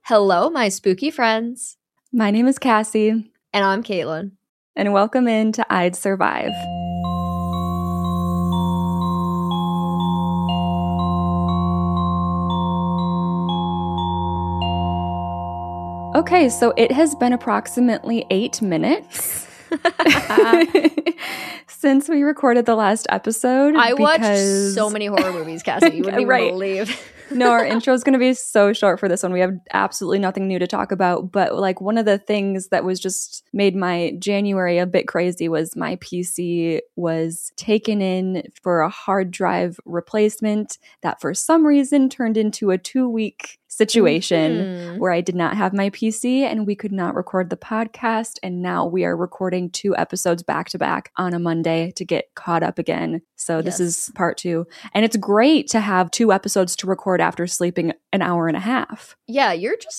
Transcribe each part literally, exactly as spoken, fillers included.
Hello, my spooky friends. My name is Cassie. And I'm Caitlin. And welcome in to I'd Survive. Okay, so it has been approximately eight minutes since we recorded the last episode. I watched so many horror movies, Cassie. You wouldn't even right. believe. No, our intro is going to be so short for this one. We have absolutely nothing new to talk about. But like one of the things that was just made my January a bit crazy was my P C was taken in for a hard drive replacement that for some reason turned into a two week situation mm-hmm. where I did not have my P C and we could not record the podcast. And now we are recording two episodes back to back on a Monday to get caught up again. So yes. This is part two. And it's great to have two episodes to record after sleeping an hour and a half. Yeah, you're just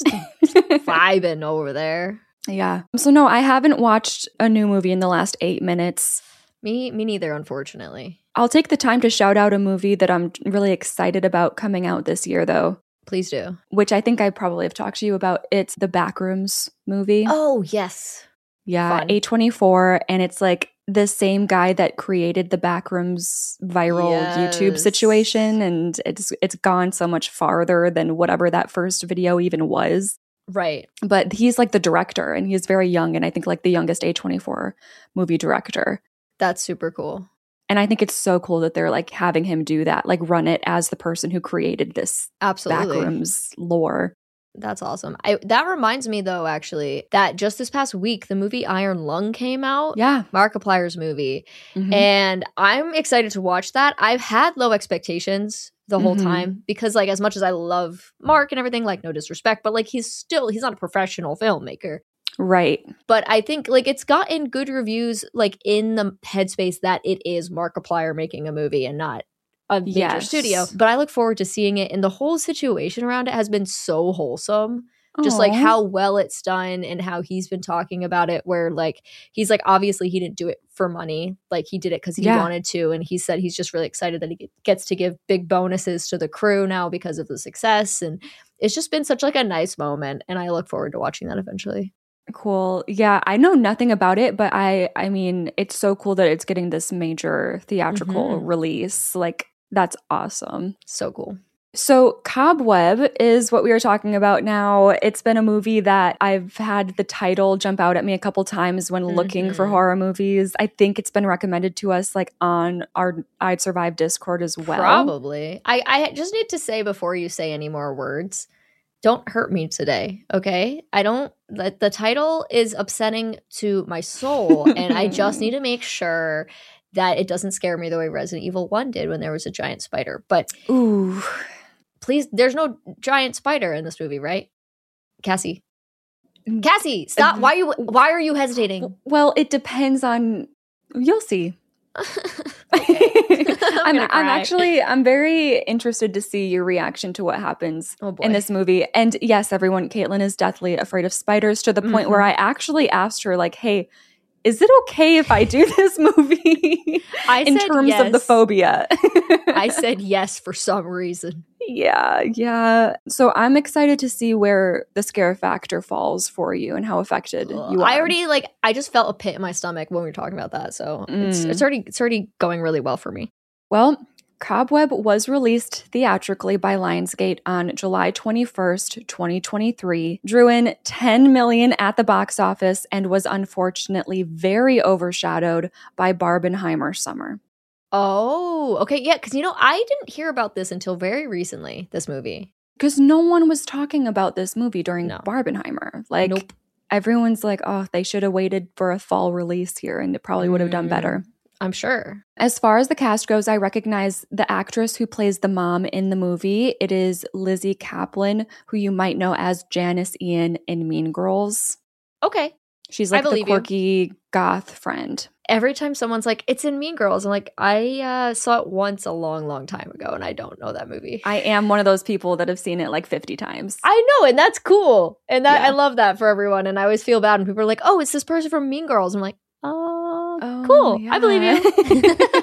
vibing over there. Yeah. So no, I haven't watched a new movie in the last eight minutes. Me, me neither, unfortunately. I'll take the time to shout out a movie that I'm really excited about coming out this year, though. Please do. Which I think I probably have talked to you about. It's the Backrooms movie. Oh, yes. Yeah, A twenty-four. And it's like the same guy that created the Backrooms viral yes. YouTube situation. And it's it's gone so much farther than whatever that first video even was. Right. But he's like the director and he's very young. And I think like the youngest A twenty-four movie director. That's super cool. And I think it's so cool that they're like having him do that, like run it as the person who created this Absolutely. Backrooms lore. That's awesome. I, that reminds me, though, actually, that just this past week, the movie Iron Lung came out. Yeah. Markiplier's movie. Mm-hmm. And I'm excited to watch that. I've had low expectations the whole mm-hmm. time because, like, as much as I love Mark and everything, like, no disrespect, but, like, he's still, he's not a professional filmmaker. Right. But I think, like, it's gotten good reviews, like, in the headspace that it is Markiplier making a movie and not a major yes. studio. But I look forward to seeing it, and the whole situation around it has been so wholesome. Aww. Just, like, how well it's done and how he's been talking about it, where, like, he's, like, obviously he didn't do it for money. Like, he did it because he yeah. wanted to, and he said he's just really excited that he gets to give big bonuses to the crew now because of the success, and it's just been such, like, a nice moment, and I look forward to watching that eventually. Cool. Yeah, I know nothing about it, but I I mean, it's so cool that it's getting this major theatrical mm-hmm. release. Like, that's awesome. So cool. So Cobweb is what we are talking about now. It's been a movie that I've had the title jump out at me a couple times when mm-hmm. looking for horror movies. I think it's been recommended to us like on our I'd Survive Discord as well. Probably. I, I just need to say before you say any more words, don't hurt me today, okay? I don't, the, the title is upsetting to my soul, and I just need to make sure that it doesn't scare me the way Resident Evil one did when there was a giant spider. But ooh, please, there's no giant spider in this movie, right? Cassie. Cassie, stop. Why are you, why are you hesitating? Well, it depends on, you'll see. I'm, I'm, I'm actually I'm very interested to see your reaction to what happens oh in this movie. And yes, everyone, Caitlin is deathly afraid of spiders to the point mm-hmm. where I actually asked her, like, hey, is it okay if I do this movie I in said terms yes. of the phobia? I said yes for some reason. Yeah, yeah. So I'm excited to see where the scare factor falls for you and how affected Ugh. you are. I already like I just felt a pit in my stomach when we were talking about that. So mm. it's it's already it's already going really well for me. Well, Cobweb was released theatrically by Lionsgate on July twenty-first, twenty twenty-three, drew in ten million dollars at the box office, and was unfortunately very overshadowed by Barbenheimer Summer. Oh, okay. Yeah, because, you know, I didn't hear about this until very recently, this movie. Because no one was talking about this movie during no. Barbenheimer. Like, nope. Everyone's like, oh, they should have waited for a fall release here, and it probably would have done better. I'm sure. As far as the cast goes, I recognize the actress who plays the mom in the movie. It is Lizzie Kaplan, who you might know as Janice Ian in Mean Girls. Okay. She's like the quirky you. goth friend. Every time someone's like, it's in Mean Girls, I'm like, I uh, saw it once a long, long time ago, and I don't know that movie. I am one of those people that have seen it like fifty times. I know, and that's cool. And that yeah. I love that for everyone. And I always feel bad when people are like, oh, it's this person from Mean Girls. I'm like, oh, oh cool. Yeah. I believe you.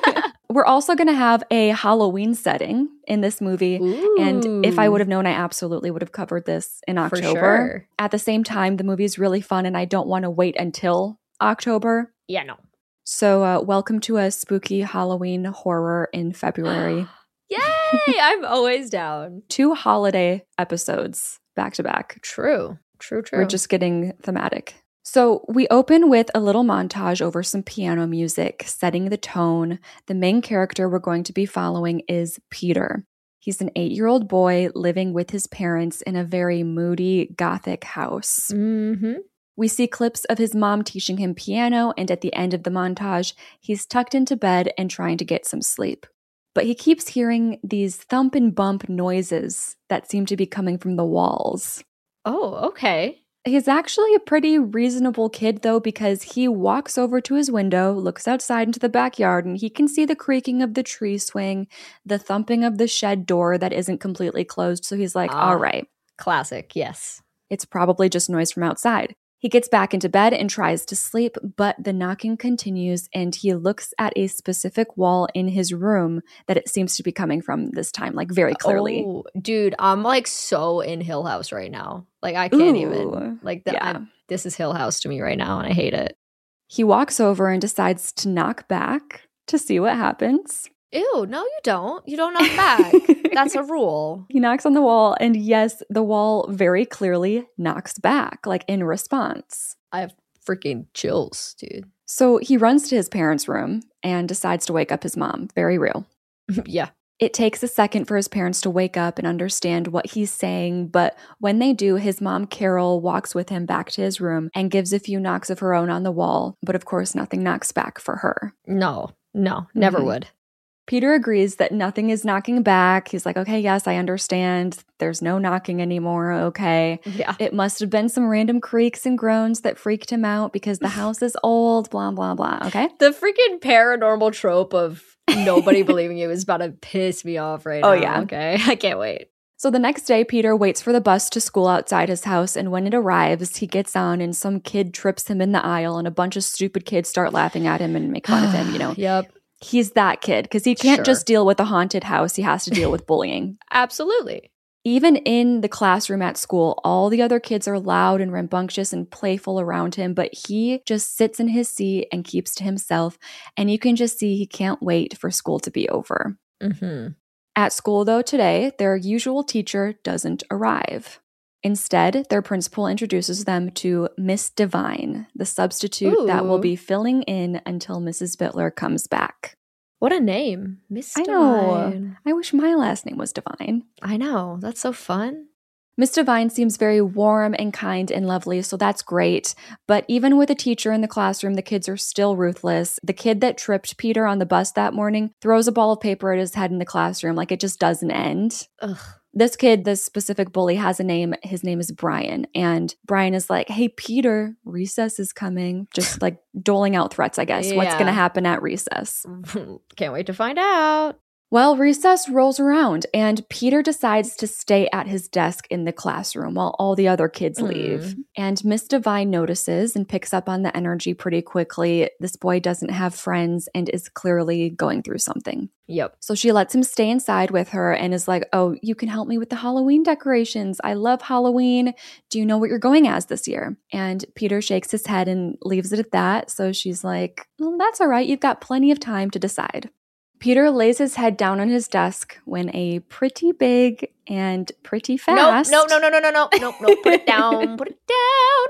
We're also going to have a Halloween setting in this movie. Ooh. And if I would have known, I absolutely would have covered this in October. For sure. At the same time, the movie is really fun and I don't want to wait until October. Yeah, no. So uh, welcome to a spooky Halloween horror in February. Yay! I'm always down. Two holiday episodes back to back. True. True, true. We're just getting thematic. So we open with a little montage over some piano music, setting the tone. The main character we're going to be following is Peter. He's an eight-year-old boy living with his parents in a very moody, gothic house. Mm-hmm. We see clips of his mom teaching him piano, and at the end of the montage, he's tucked into bed and trying to get some sleep. But he keeps hearing these thump and bump noises that seem to be coming from the walls. Oh, okay. He's actually a pretty reasonable kid, though, because he walks over to his window, looks outside into the backyard, and he can see the creaking of the tree swing, the thumping of the shed door that isn't completely closed. So he's like, Ah. all right. Classic, yes. It's probably just noise from outside. He gets back into bed and tries to sleep, but the knocking continues, and he looks at a specific wall in his room that it seems to be coming from this time, like very clearly. Oh, dude, I'm like so in Hill House right now. Like I can't Ooh, even. Like the, yeah. I'm- this is Hill House to me right now, and I hate it. He walks over and decides to knock back to see what happens. Ew, no, you don't. You don't knock back. That's a rule. He knocks on the wall, and yes, the wall very clearly knocks back, like in response. I have freaking chills, dude. So he runs to his parents' room and decides to wake up his mom. Very real. Yeah. It takes a second for his parents to wake up and understand what he's saying, but when they do, his mom, Carol, walks with him back to his room and gives a few knocks of her own on the wall, but of course nothing knocks back for her. No, no, never Mhm. would. Peter agrees that nothing is knocking back. He's like, okay, yes, I understand. There's no knocking anymore, okay. Yeah. It must have been some random creaks and groans that freaked him out because the house is old, blah, blah, blah, okay? The freaking paranormal trope of nobody believing you is about to piss me off right Oh, now. yeah. Okay. I can't wait. So the next day, Peter waits for the bus to school outside his house, and when it arrives, he gets on and some kid trips him in the aisle, and a bunch of stupid kids start laughing at him and make fun of him, you know. Yep. He's that kid because he can't Sure. just deal with a haunted house. He has to deal with bullying. Absolutely. Even in the classroom at school, all the other kids are loud and rambunctious and playful around him, but he just sits in his seat and keeps to himself, and you can just see he can't wait for school to be over. Mm-hmm. At school, though, today, their usual teacher doesn't arrive. Instead, their principal introduces them to Miss Divine, the substitute that will Ooh. be filling in until Missus Bittler comes back. What a name. Miss I know. Divine. I wish my last name was Divine. I know. That's so fun. Miss Divine seems very warm and kind and lovely, so that's great. But even with a teacher in the classroom, the kids are still ruthless. The kid that tripped Peter on the bus that morning throws a ball of paper at his head in the classroom, like it just doesn't end. Ugh. This kid, this specific bully, has a name. His name is Brian. And Brian is like, hey, Peter, recess is coming. Just like doling out threats, I guess. What's Yeah. going to happen at recess? Can't wait to find out. Well, recess rolls around and Peter decides to stay at his desk in the classroom while all the other kids Mm. leave. And Miss Divine notices and picks up on the energy pretty quickly. This boy doesn't have friends and is clearly going through something. Yep. So she lets him stay inside with her and is like, oh, you can help me with the Halloween decorations. I love Halloween. Do you know what you're going as this year? And Peter shakes his head and leaves it at that. So she's like, well, that's all right. You've got plenty of time to decide. Peter lays his head down on his desk when a pretty big and pretty fast No, no, no, no, no, no, no, no, no. Put it down. Put it down.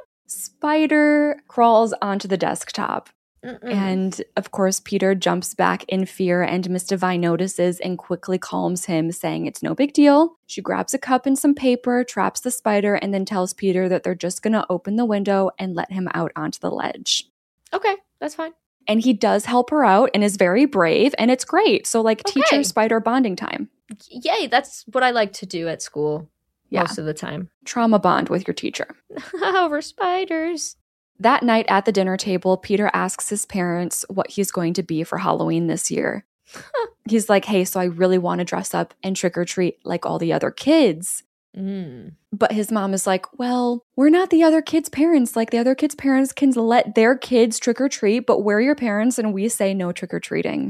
spider crawls onto the desktop. Mm-mm. And of course, Peter jumps back in fear, and Miss Divine notices and quickly calms him, saying it's no big deal. She grabs a cup and some paper, traps the spider, and then tells Peter that they're just going to open the window and let him out onto the ledge. Okay, that's fine. And he does help her out and is very brave, and it's great. So, like, Okay. teacher-spider bonding time. Yay, that's what I like to do at school Yeah. most of the time. Trauma bond with your teacher. Over spiders. That night at the dinner table, Peter asks his parents what he's going to be for Halloween this year. He's like, hey, so I really want to dress up and trick or treat like all the other kids. Mm. But his mom is like, well, we're not the other kids' parents. Like, the other kids' parents can let their kids trick or treat, but we're your parents and we say no trick or treating.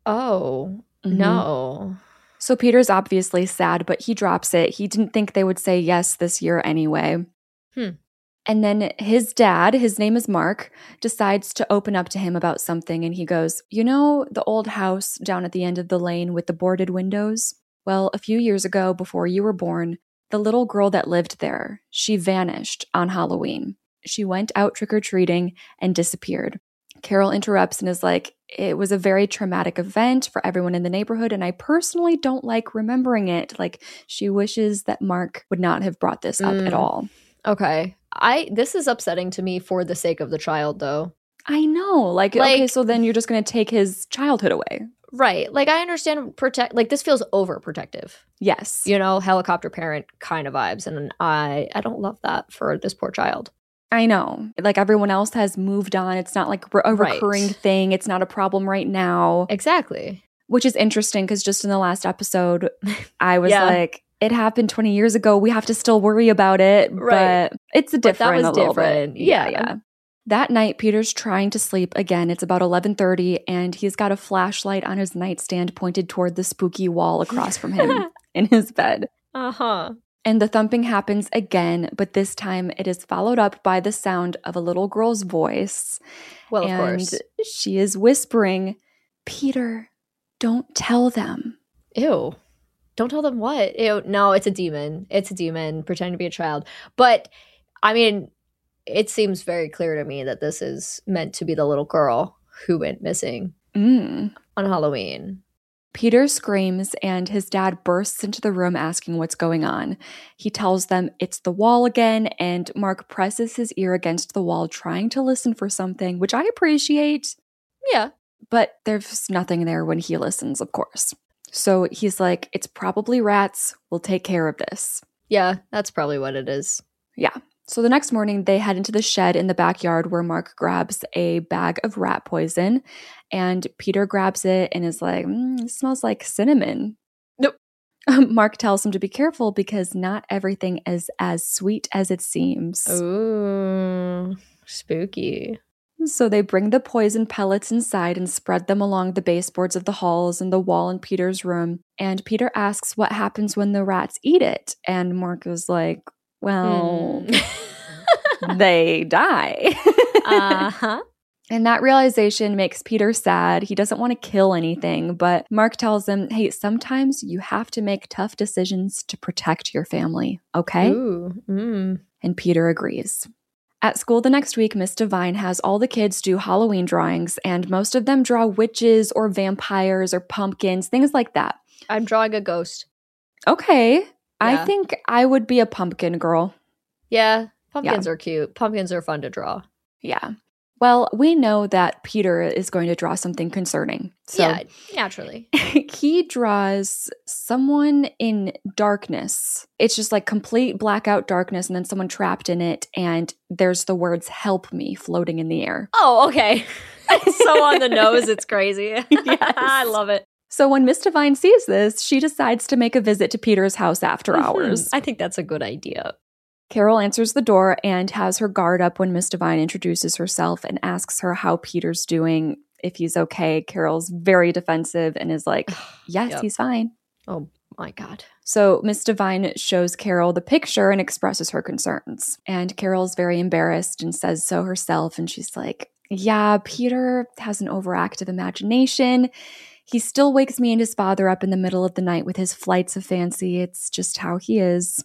Oh, Mhm. no. So Peter's obviously sad, but he drops it. He didn't think they would say yes this year anyway. Hmm. And then his dad, his name is Mark, decides to open up to him about something. And he goes, you know, the old house down at the end of the lane with the boarded windows? Well, a few years ago, before you were born, the little girl that lived there, she vanished on Halloween. She went out trick-or-treating and disappeared. Carol interrupts and is like, it was a very traumatic event for everyone in the neighborhood, and I personally don't like remembering it. Like, she wishes that Mark would not have brought this up Mm. at all. Okay. I this is upsetting to me for the sake of the child, though. I know. Like, Like- okay, so then you're just going to take his childhood away. Right. Like, I understand protect like this feels overprotective. Yes. You know, helicopter parent kind of vibes, and I I don't love that for this poor child. I know. Like, everyone else has moved on. It's not like a Right. recurring thing. It's not a problem right now. Exactly. Which is interesting because just in the last episode, I was Yeah. like, it happened twenty years ago. We have to still worry about it. Right. But it's a But that different was a little different. bit. Yeah, Yeah. yeah. That night, Peter's trying to sleep again. It's about eleven thirty, and he's got a flashlight on his nightstand pointed toward the spooky wall across from him in his bed. Uh-huh. And the thumping happens again, but this time it is followed up by the sound of a little girl's voice. Well, of and course. she is whispering, Peter, don't tell them. Ew. Don't tell them what? Ew. No, it's a demon. It's a demon pretending to be a child. But, I mean, it seems very clear to me that this is meant to be the little girl who went missing Mm. on Halloween. Peter screams, and his dad bursts into the room asking what's going on. He tells them it's the wall again, and Mark presses his ear against the wall, trying to listen for something, which I appreciate. Yeah. But there's nothing there when he listens, of course. So he's like, it's probably rats. We'll take care of this. Yeah, that's probably what it is. Yeah. So the next morning, they head into the shed in the backyard where Mark grabs a bag of rat poison, and Peter grabs it and is like, mm, it smells like cinnamon. Nope. Mark tells him to be careful because not everything is as sweet as it seems. Ooh, spooky. So they bring the poison pellets inside and spread them along the baseboards of the halls and the wall in Peter's room. And Peter asks what happens when the rats eat it. And Mark is like, well, Mm. they die. Uh-huh. And that realization makes Peter sad. He doesn't want to kill anything, but Mark tells him, hey, sometimes you have to make tough decisions to protect your family, okay? Ooh. Mm. And Peter agrees. At school the next week, Miss Devine has all the kids do Halloween drawings, and most of them draw witches or vampires or pumpkins, things like that. I'm drawing a ghost. Okay. I Yeah. think I would be a pumpkin girl. Yeah, pumpkins are cute. Pumpkins are fun to draw. Yeah. Well, we know that Peter is going to draw something concerning. So Yeah, naturally. he draws someone in darkness. It's just like complete blackout darkness and then someone trapped in it. And there's the words help me floating in the air. Oh, okay. So on the nose, it's crazy. Yes. I love it. So when Miss Devine sees this, she decides to make a visit to Peter's house after hours. I think that's a good idea. Carol answers the door and has her guard up when Miss Devine introduces herself and asks her how Peter's doing, if he's okay. Carol's very defensive and is like, yes, Yep. he's fine. Oh my God. So Miss Devine shows Carol the picture and expresses her concerns. And Carol's very embarrassed and says so herself. And she's like, yeah, Peter has an overactive imagination. He still wakes me and his father up in the middle of the night with his flights of fancy. It's just how he is.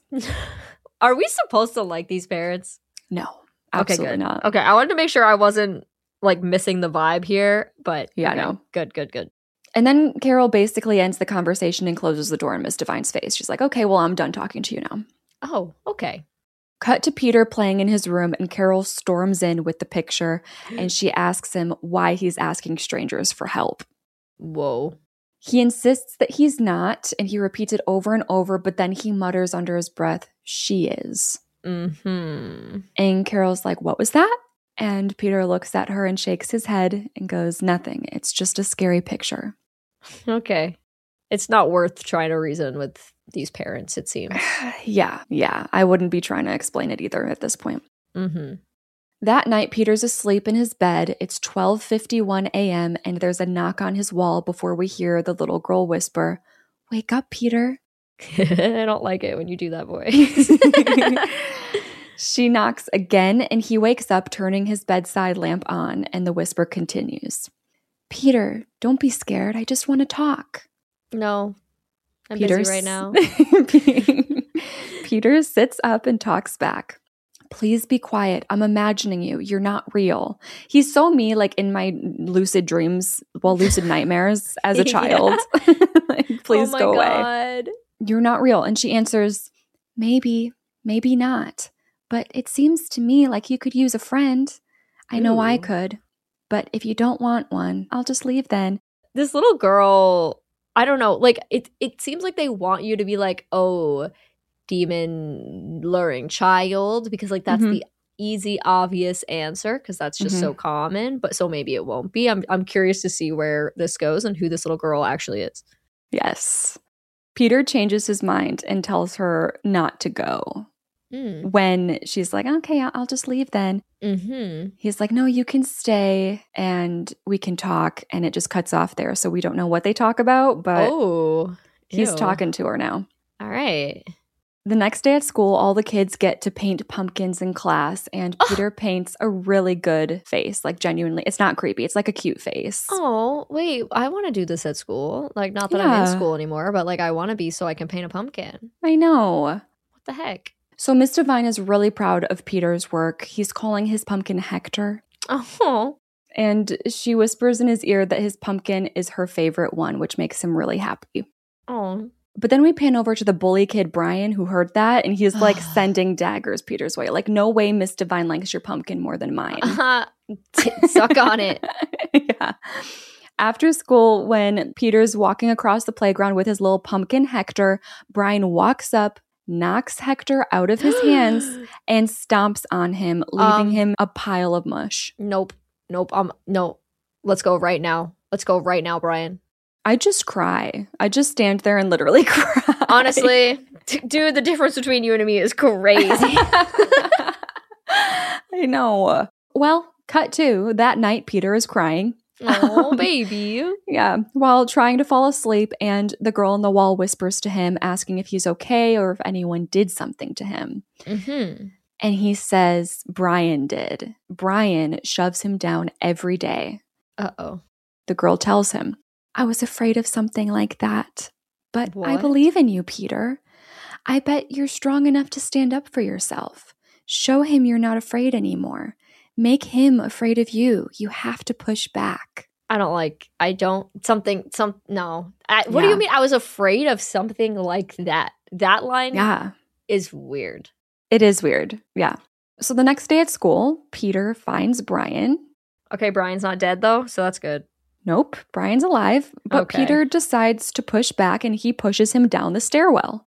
Are we supposed to like these parents? No, absolutely okay, good. not. Okay, I wanted to make sure I wasn't like missing the vibe here, but Yeah, okay. no. Good, good, good. And then Carol basically ends the conversation and closes the door in Miss Devine's face. She's like, okay, well, I'm done talking to you now. Oh, okay. Cut to Peter playing in his room, and Carol storms in with the picture, and she asks him why he's asking strangers for help. Whoa. He insists that he's not, and he repeats it over and over, but then he mutters under his breath, she is. Mm-hmm. And Carol's like, what was that? And Peter looks at her and shakes his head and goes, nothing. It's just a scary picture. Okay. It's not worth trying to reason with these parents, it seems. yeah, yeah. I wouldn't be trying to explain it either at this point. Mm-hmm. That night, Peter's asleep in his bed. It's twelve fifty-one a.m. and there's a knock on his wall before we hear the little girl whisper, "Wake up, Peter." I don't like it when you do that voice. She knocks again and he wakes up, turning his bedside lamp on, and the whisper continues. "Peter, don't be scared. I just want to talk." No, I'm Peter busy right now. Peter sits up and talks back. "Please be quiet. I'm imagining you. You're not real." He's so me, like in my lucid dreams, well, lucid nightmares as a child. Like, please oh my go away. God. "You're not real." And she answers, "Maybe, maybe not. But it seems to me like you could use a friend. I know Ooh. I could. But if you don't want one, I'll just leave then." This little girl, I don't know, like it it seems like they want you to be like, oh, demon luring child, because like that's Mhm. the easy, obvious answer, because that's just Mhm. so common. But so maybe it won't be. I'm I'm curious to see where this goes and who this little girl actually is. Yes. Peter changes his mind and tells her not to go. Mm. When she's like, "Okay, I'll I'll just leave then." Mm-hmm. He's like, "No, you can stay and we can talk." And it just cuts off there. So we don't know what they talk about, but Oh, he's ew. talking to her now. All right. The next day at school, all the kids get to paint pumpkins in class, and Peter paints a really good face, like genuinely. It's not creepy. It's like a cute face. Oh, wait, I want to do this at school. Like, not that I'm Yeah. in school anymore, but like I want to be so I can paint a pumpkin. I know. What the heck? So Miss Devine is really proud of Peter's work. He's calling his pumpkin Hector. Oh, And she whispers in his ear that his pumpkin is her favorite one, which makes him really happy. oh. But then we pan over to the bully kid, Brian, who heard that, and he's like sending daggers Peter's way. Like, no way Miss Devine likes your pumpkin more than mine. Uh, t- suck on it. Yeah. After school, when Peter's walking across the playground with his little pumpkin Hector, Brian walks up, knocks Hector out of his hands, and stomps on him, leaving Um, him a pile of mush. Nope. Nope. Um. No. Let's go right now. Let's go right now, Brian. I just cry. I just stand there and literally cry. Honestly, t- dude, the difference between you and me is crazy. I know. Well, cut to that night, Peter is crying. Oh, baby. Yeah, while trying to fall asleep, and the girl on the wall whispers to him, asking if he's okay or if anyone did something to him. Mm-hmm. And he says Brian did. Brian shoves him down every day. Uh-oh. The girl tells him, "I was afraid of something like that. But I What? believe in you, Peter. I bet you're strong enough to stand up for yourself. Show him you're not afraid anymore. Make him afraid of you. You have to push back." I don't like, I don't, something, some, no. I, what do Yeah. you mean? I was afraid of something like that. That line Yeah, is weird. it is weird. Yeah. So the next day at school, Peter finds Brian. Okay, Brian's not dead though, so that's good. Nope, Brian's alive. But Okay. Peter decides to push back and he pushes him down the stairwell.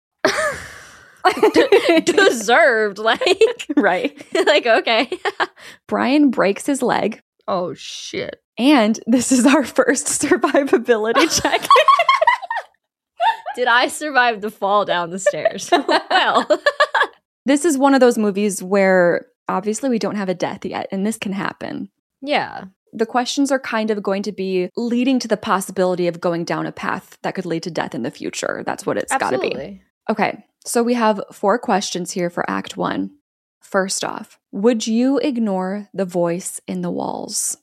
D- deserved, like, Right. like, okay. Brian breaks his leg. Oh, shit. And this is our first survivability check. Did I survive the fall down the stairs? Well, This is one of those movies where obviously we don't have a death yet, and this can happen. yeah. The questions are kind of going to be leading to the possibility of going down a path that could lead to death in the future. That's what it's got to be. Absolutely. Okay, so we have four questions here for Act One. First off, would you ignore the voice in the walls?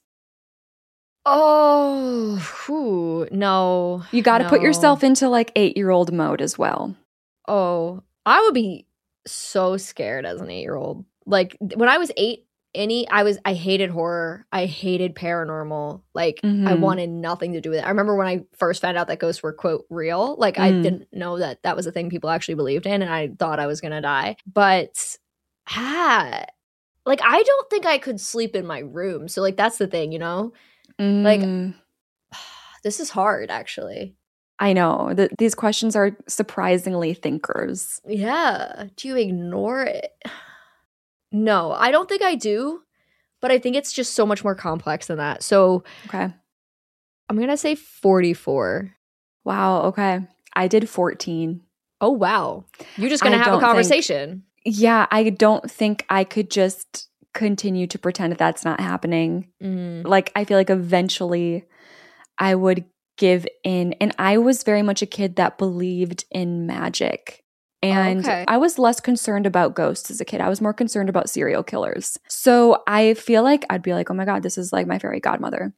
Oh, whew, no. You got to put no. yourself into like eight-year-old mode as well. Oh, I would be so scared as an eight-year-old. Like when I was eight, any I was I hated horror. I hated paranormal. Like I Mhm. wanted nothing to do with it. I remember when I first found out that ghosts were quote real. Like I Mm. didn't know that that was a thing people actually believed in, and I thought I was gonna die. But ah, like I don't think I could sleep in my room. So like that's the thing, you know. Like- Mm. This is hard, actually. I know that these questions are surprisingly thinkers. Yeah. Do you ignore it? No, I don't think I do, but I think it's just so much more complex than that. So Okay. I'm going to say forty-four. Wow. Okay. I did fourteen. Oh, wow. You're just going to I have don't a think- conversation. Yeah, I don't think I could just continue to pretend that that's not happening. Mm. Like, I feel like eventually I would give in. And I was very much a kid that believed in magic. And Okay. I was less concerned about ghosts as a kid. I was more concerned about serial killers. So I feel like I'd be like, oh my God, this is like my fairy godmother.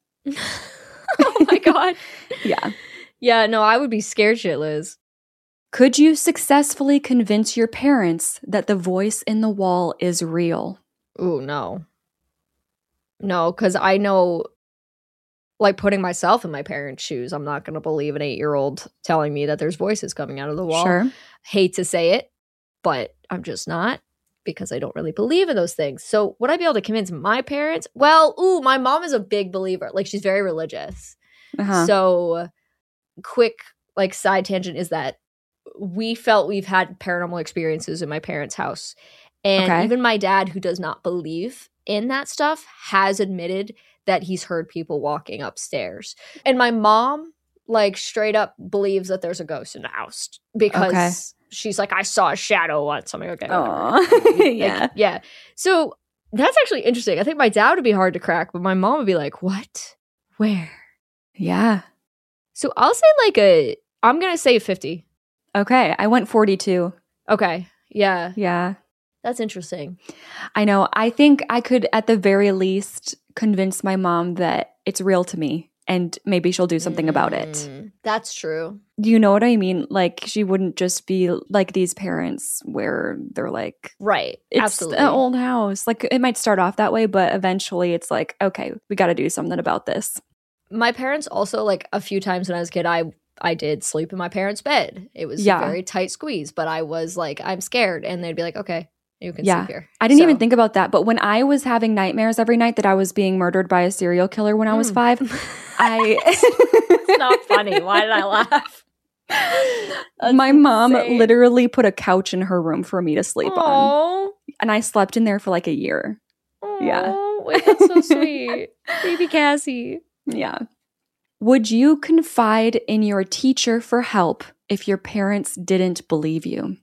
Oh my God. Yeah. Yeah, no, I would be scared shitless. Could you successfully convince your parents that the voice in the wall is real? Ooh, no. No, because I know, like, putting myself in my parents' shoes, I'm not going to believe an eight-year-old telling me that there's voices coming out of the wall. Sure. Hate to say it, but I'm just not, because I don't really believe in those things. So would I be able to convince my parents? Well, ooh, my mom is a big believer. Like, she's very religious. Uh-huh. So quick, like, side tangent is that we felt we've had paranormal experiences in my parents' house. And Okay. even my dad, who does not believe in that stuff, has admitted that he's heard people walking upstairs. And my mom, like, straight up believes that there's a ghost in the house because Okay. she's like, I saw a shadow once. I'm like, okay. Aw. Like, Yeah. yeah. So that's actually interesting. I think my dad would be hard to crack, but my mom would be like, what? Where? Yeah. So I'll say like a, I'm going to say fifty. Okay. I went forty-two. Okay. Yeah. Yeah. That's interesting. I know. I think I could, at the very least, convince my mom that it's real to me and maybe she'll do something about it. Mm, That's true. Do you know what I mean? Like, she wouldn't just be like these parents where they're like, Right. it's Absolutely. an old house. Like, it might start off that way, but eventually it's like, okay, we got to do something about this. My parents also, like, a few times when I was a kid, I I did sleep in my parents' bed. It was Yeah. a very tight squeeze, but I was like, I'm scared. And they'd be like, okay, you can Yeah. sleep here. I didn't So- even think about that. But when I was having nightmares every night that I was being murdered by a serial killer when I was Mm. five, I. It's not funny. Why did I laugh? That's My mom insane. literally put a couch in her room for me to sleep on. Aw. And I slept in there for like a year. Yeah. Aw, wait, that's so sweet. Baby Cassie. Yeah. Would you confide in your teacher for help if your parents didn't believe you?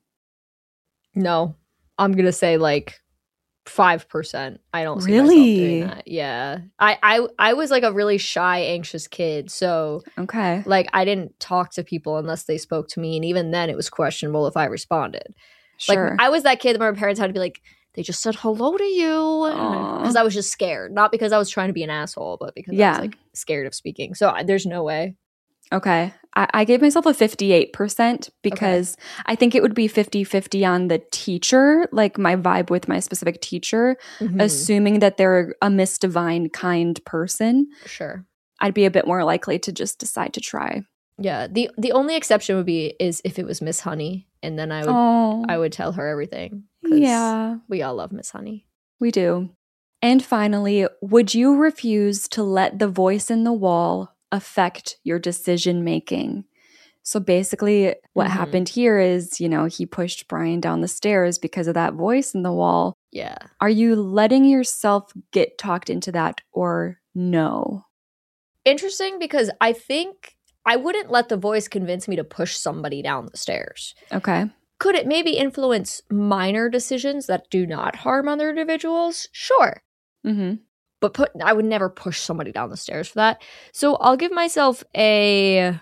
No, I'm gonna say like five percent. I don't see myself Really? doing that. Yeah, I, I I was like a really shy, anxious kid, so Okay. like I didn't talk to people unless they spoke to me, and even then, it was questionable if I responded. Sure. Like I was that kid that my parents had to be like, they just said hello to you Aw. because I was just scared, not because I was trying to be an asshole, but because I Yeah. was like scared of speaking. So I, there's no way. Okay. I, I gave myself a fifty-eight percent because I think it would be fifty-fifty on the teacher, like my vibe with my specific teacher, Mhm. assuming that they're a Miss Divine kind person. Sure. I'd be a bit more likely to just decide to try. Yeah. The the only exception would be is if it was Miss Honey, and then I would Oh, I would tell her everything. 'Cause yeah, we all love Miss Honey. we do. And finally, would you refuse to let the voice in the wall affect your decision making? So basically, what Mhm. happened here is, you know, he pushed Brian down the stairs because of that voice in the wall. Yeah. Are you letting yourself get talked into that or no? Interesting because I think I wouldn't let the voice convince me to push somebody down the stairs. Okay. Could it maybe influence minor decisions that do not harm other individuals? Sure. Mm-hmm. But put I would never push somebody down the stairs for that. So I'll give myself a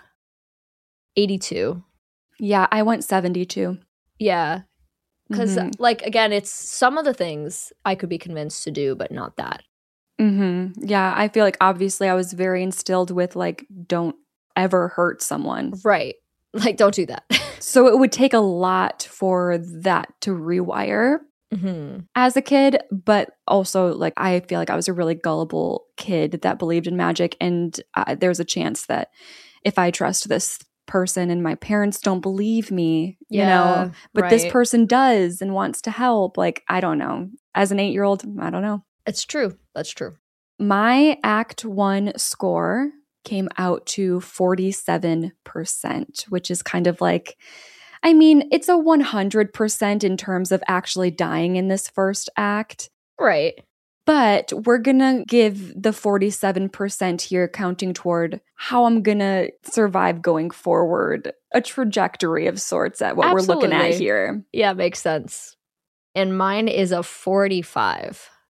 eighty-two. Yeah, I went seventy-two. Yeah. Because, Mhm. like, again, it's some of the things I could be convinced to do, but not that. Mm-hmm. Yeah, I feel like obviously I was very instilled with like, don't ever hurt someone. Right. Like, don't do that. So it would take a lot for that to rewire Mhm. as a kid, but also like I feel like I was a really gullible kid that believed in magic, and uh, there's a chance that if I trust this person and my parents don't believe me, you know, but this right. person does and wants to help, like I don't know. As an eight-year-old, I don't know. It's true. That's true. My Act One score came out to forty-seven percent, which is kind of like, I mean, it's a one hundred percent in terms of actually dying in this first act, Right. but we're gonna give the forty-seven percent here counting toward how I'm gonna survive going forward, a trajectory of sorts at what we're looking at Absolutely. here. Yeah, makes sense. And mine is a forty-five.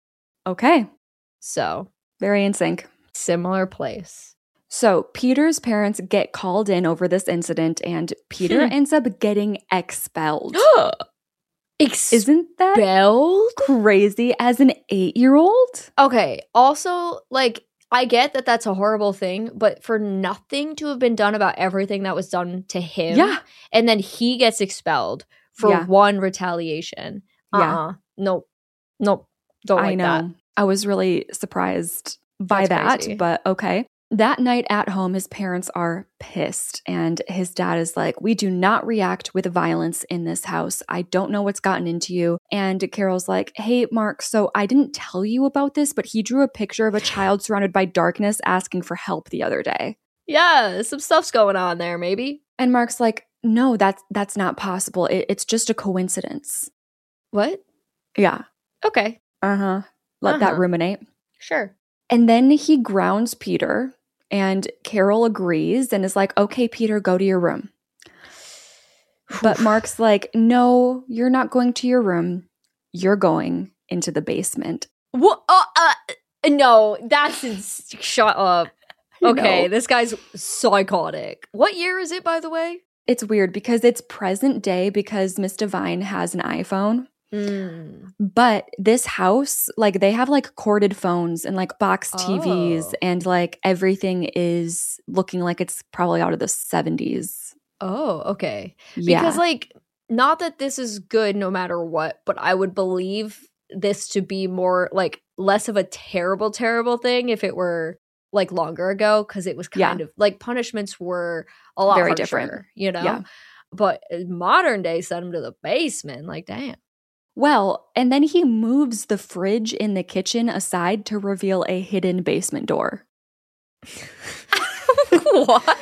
Okay. So, very in sync. Similar place. So Peter's parents get called in over this incident, and Peter ends up getting expelled. Expelled? Isn't that crazy as an eight-year-old? Okay. Also, like, I get that that's a horrible thing, but for nothing to have been done about everything that was done to him, yeah. and then he gets expelled for yeah. one retaliation. Yeah. Uh-uh. Nope. Nope. Don't like I know. that. I was really surprised by That's that, crazy. but okay. That night at home, his parents are pissed, and his dad is like, we do not react with violence in this house. I don't know what's gotten into you. And Carol's like, hey, Mark, so I didn't tell you about this, but he drew a picture of a child surrounded by darkness asking for help the other day. Yeah, some stuff's going on there, maybe. And Mark's like, no, that's, that's not possible. It, it's just a coincidence. What? Yeah. Okay. Uh-huh. Let Uh-huh. that ruminate. Sure. And then he grounds Peter, and Carol agrees and is like, okay, Peter, go to your room. But Mark's like, no, you're not going to your room. You're going into the basement. What? Uh, uh, no, that's ins- shut up. Okay, know. this guy's psychotic. What year is it, by the way? It's weird because it's present day because Miss Devine has an iPhone. Mm. But this house, like they have like corded phones and like box T Vs Oh. and like everything is looking like it's probably out of the seventies. Oh, okay. Yeah. Because, like, not that this is good no matter what, but I would believe this to be more, like, less of a terrible, terrible thing if it were, like, longer ago, because it was kind Yeah. of, like, punishments were a lot Very harsher, different. you know? Yeah. But in modern day, send him to the basement, like, damn. Well, and then he moves the fridge in the kitchen aside to reveal a hidden basement door. What?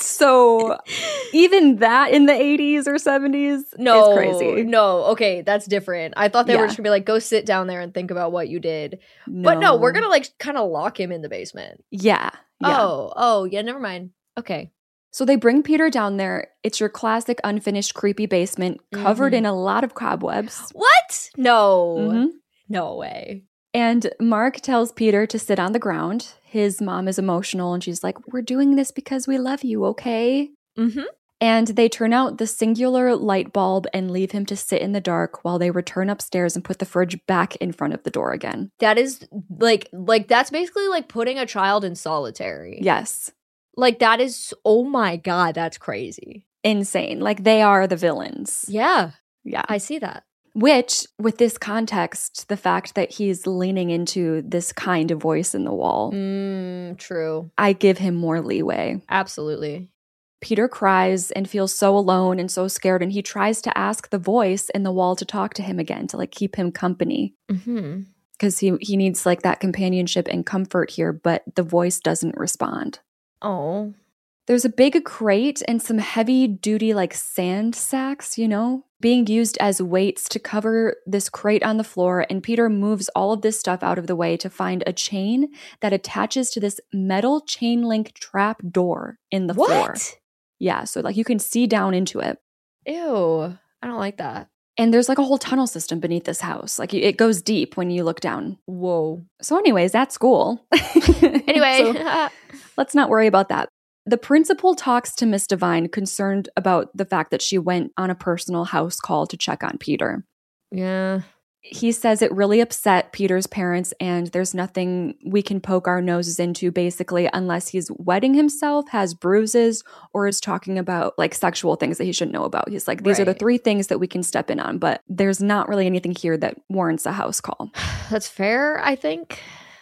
So even that in the eighties or seventies No, is crazy. no, okay, that's different. I thought they were Yeah. just gonna be like, go sit down there and think about what you did. But no, we're gonna, like, kind of lock him in the basement. Yeah. Yeah. Oh, oh, yeah, never mind. Okay. So they bring Peter down there. It's your classic unfinished creepy basement covered Mhm. in a lot of cobwebs. What? No. Mhm. No way. And Mark tells Peter to sit on the ground. His mom is emotional and she's like, we're doing this because we love you, okay? Mm-hmm. And they turn out the singular light bulb and leave him to sit in the dark while they return upstairs and put the fridge back in front of the door again. That is, like, like that's basically like putting a child in solitary. Yes. Like, that is, oh my God, that's crazy. Insane. Like, they are the villains. Yeah, Yeah. I see that. Which, with this context, the fact that he's leaning into this kind of voice in the wall, Mm, true. I give him more leeway. Absolutely. Peter cries and feels so alone and so scared, and he tries to ask the voice in the wall to talk to him again, to like keep him company. Mm-hmm. Because he, he needs like that companionship and comfort here, but the voice doesn't respond. Oh. There's a big crate and some heavy duty like sand sacks, you know, being used as weights to cover this crate on the floor. And Peter moves all of this stuff out of the way to find a chain that attaches to this metal chain link trap door in the What? floor. Yeah, so like you can see down into it. Ew. I don't like that. And there's like a whole tunnel system beneath this house. Like it goes deep when you look down. Whoa. So anyways, at school. Anyway. So let's not worry about that. The principal talks to Miss Devine, concerned about the fact that she went on a personal house call to check on Peter. Yeah. He says it really upset Peter's parents, and there's nothing we can poke our noses into, basically, unless he's wetting himself, has bruises, or is talking about like sexual things that he shouldn't know about. He's like, these are the Right. three things that we can step in on, but there's not really anything here that warrants a house call. That's fair, I think.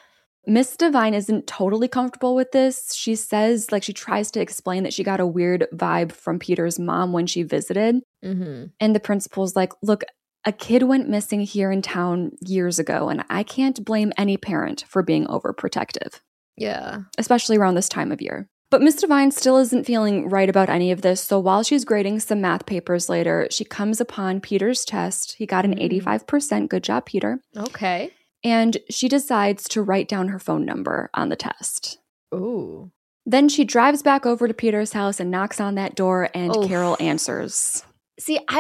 Miss Devine isn't totally comfortable with this. She says, like, she tries to explain that she got a weird vibe from Peter's mom when she visited. Mm-hmm. And the principal's like, look, a kid went missing here in town years ago, and I can't blame any parent for being overprotective, Yeah. especially around this time of year. But Miss Devine still isn't feeling right about any of this, so while she's grading some math papers later, she comes upon Peter's test. He got an Mm. eighty-five percent. Good job, Peter. Okay. And she decides to write down her phone number on the test. Ooh. Then she drives back over to Peter's house and knocks on that door, and Oof. Carol answers. See, I don't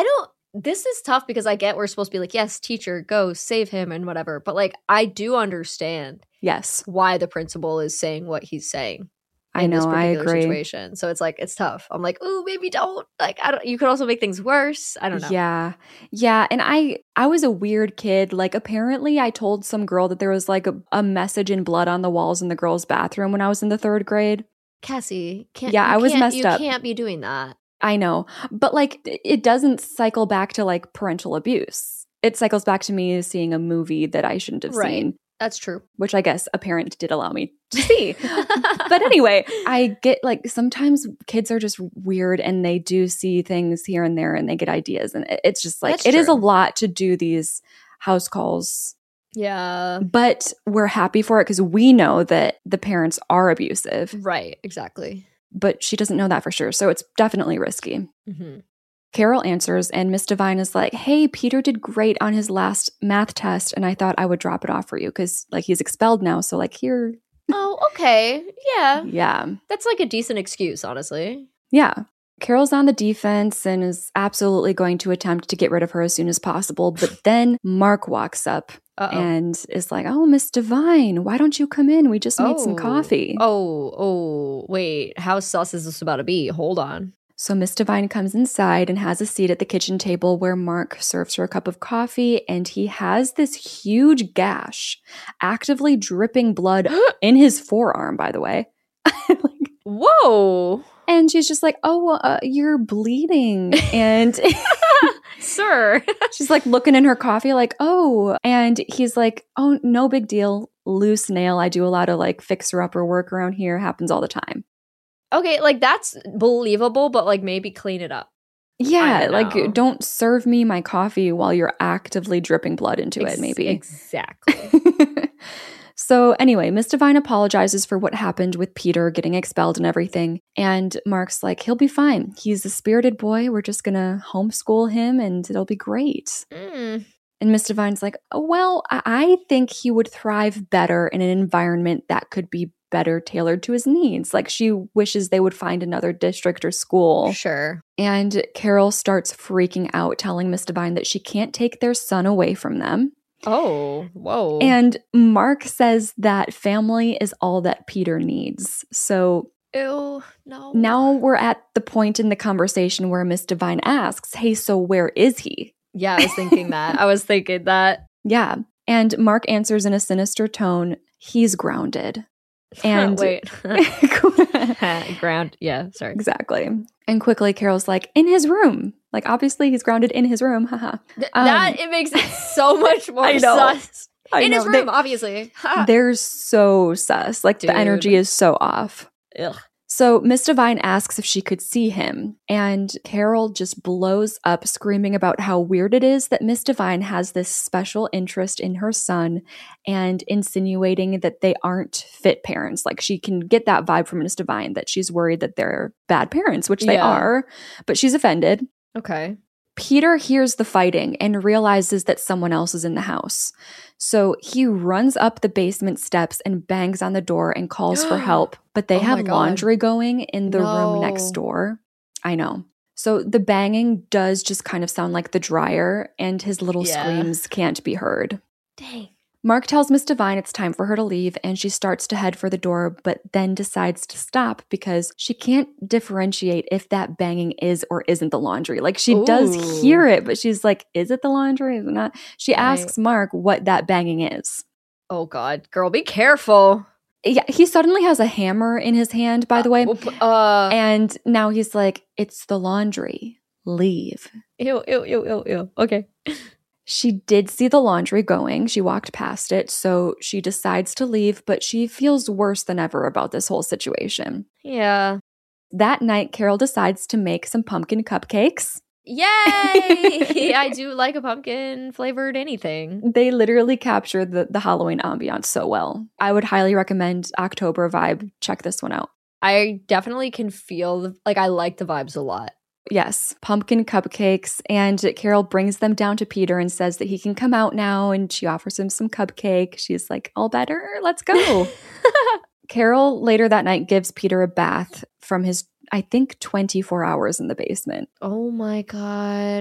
this is tough because I get we're supposed to be like, yes, teacher, go save him and whatever. But like, I do understand Yes. why the principal is saying what he's saying. I In know, this I particular agree. situation. So it's like, it's tough. I'm like, ooh, maybe don't. Like, I don't, you could also make things worse. I don't know. Yeah. Yeah. And I I was a weird kid. Like apparently I told some girl that there was like a, a message in blood on the walls in the girls' bathroom when I was in the third grade. Cassie, can't, Yeah, you I was can't- messed you up. You can't be doing that. I know. But like it doesn't cycle back to like parental abuse. It cycles back to me seeing a movie that I shouldn't have Right. seen. That's true. Which I guess a parent did allow me to see. But anyway, I get like sometimes kids are just weird and they do see things here and there and they get ideas. And it- it's just like, That's it is a true. lot to do these house calls. Yeah. But we're happy for it because we know that the parents are abusive. Right. Exactly. But she doesn't know that for sure. So it's definitely risky. Mm-hmm. Carol answers and Miss Devine is like, hey, Peter did great on his last math test and I thought I would drop it off for you because like he's expelled now. So like here. Oh, okay. Yeah. Yeah. That's like a decent excuse, honestly. Yeah. Carol's on the defense and is absolutely going to attempt to get rid of her as soon as possible. But then Mark walks up Uh-oh. and is like, oh, Miss Devine, why don't you come in? We just made oh. some coffee. Oh, oh, wait. How sus is this about to be? Hold on. So Miss Devine comes inside and has a seat at the kitchen table where Mark serves her a cup of coffee, and he has this huge gash, actively dripping blood in his forearm, by the way. Like, whoa. And she's just like, oh, uh, you're bleeding. And sir. She's like looking in her coffee like, oh. And he's like, oh, no big deal. Loose nail. I do a lot of like fixer-upper work around here. Happens all the time. Okay, like that's believable, but like maybe clean it up. Yeah, don't like know. don't serve me my coffee while you're actively dripping blood into Ex- it, maybe. Exactly. So anyway, Miss Devine apologizes for what happened with Peter getting expelled and everything. And Mark's like, he'll be fine. He's a spirited boy. We're just going to homeschool him and it'll be great. Mm. And Miss Devine's like, oh, well, I-, I think he would thrive better in an environment that could be better tailored to his needs. Like she wishes they would find another district or school. Sure. And Carol starts freaking out, telling Miss Devine that she can't take their son away from them. Oh, whoa. And Mark says that family is all that Peter needs. So ew, no. now we're at the point in the conversation where Miss Devine asks, hey, so where is he? Yeah, I was thinking that. I was thinking that. Yeah. And Mark answers in a sinister tone, he's grounded. And wait. Ground. Yeah, sorry. Exactly. And quickly Carol's like, in his room. Like obviously he's grounded in his room. Haha. Th- Um, that it makes it so much more I know. sus. I In know. his room, They- obviously. Ha. They're so sus. Like Dude. the energy is so off. Ugh. So Miss Devine asks if she could see him, and Carol just blows up screaming about how weird it is that Miss Devine has this special interest in her son and insinuating that they aren't fit parents. Like she can get that vibe from Miss Devine that she's worried that they're bad parents, which they Yeah. are, but she's offended. Okay. Peter hears the fighting and realizes that someone else is in the house. So he runs up the basement steps and bangs on the door and calls for help, but they Oh my have God. laundry going in the room No. next door. I know. So the banging does just kind of sound like the dryer, and his little Yeah. screams can't be heard. Dang. Mark tells Miss Devine it's time for her to leave, and she starts to head for the door, but then decides to stop because she can't differentiate if that banging is or isn't the laundry. Like she does Ooh. hear it, but she's like, is it the laundry? Is it not? She Right. asks Mark what that banging is. Oh God, girl, be careful. Yeah, he suddenly has a hammer in his hand, by the way, Uh, well, uh, and now he's like, it's the laundry. Leave. ew, ew, ew, ew, ew. Okay. She did see the laundry going. She walked past it, so she decides to leave, but she feels worse than ever about this whole situation. Yeah. That night, Carol decides to make some pumpkin cupcakes. Yay! I do like a pumpkin flavored anything. They literally capture the, the Halloween ambiance so well. I would highly recommend October Vibe. Check this one out. I definitely can feel, the, like, I like the vibes a lot. Yes, pumpkin cupcakes. And Carol brings them down to Peter and says that he can come out now. And she offers him some cupcake. She's like, all better? Let's go. Carol later that night gives Peter a bath from his, I think, twenty-four hours in the basement. Oh my God.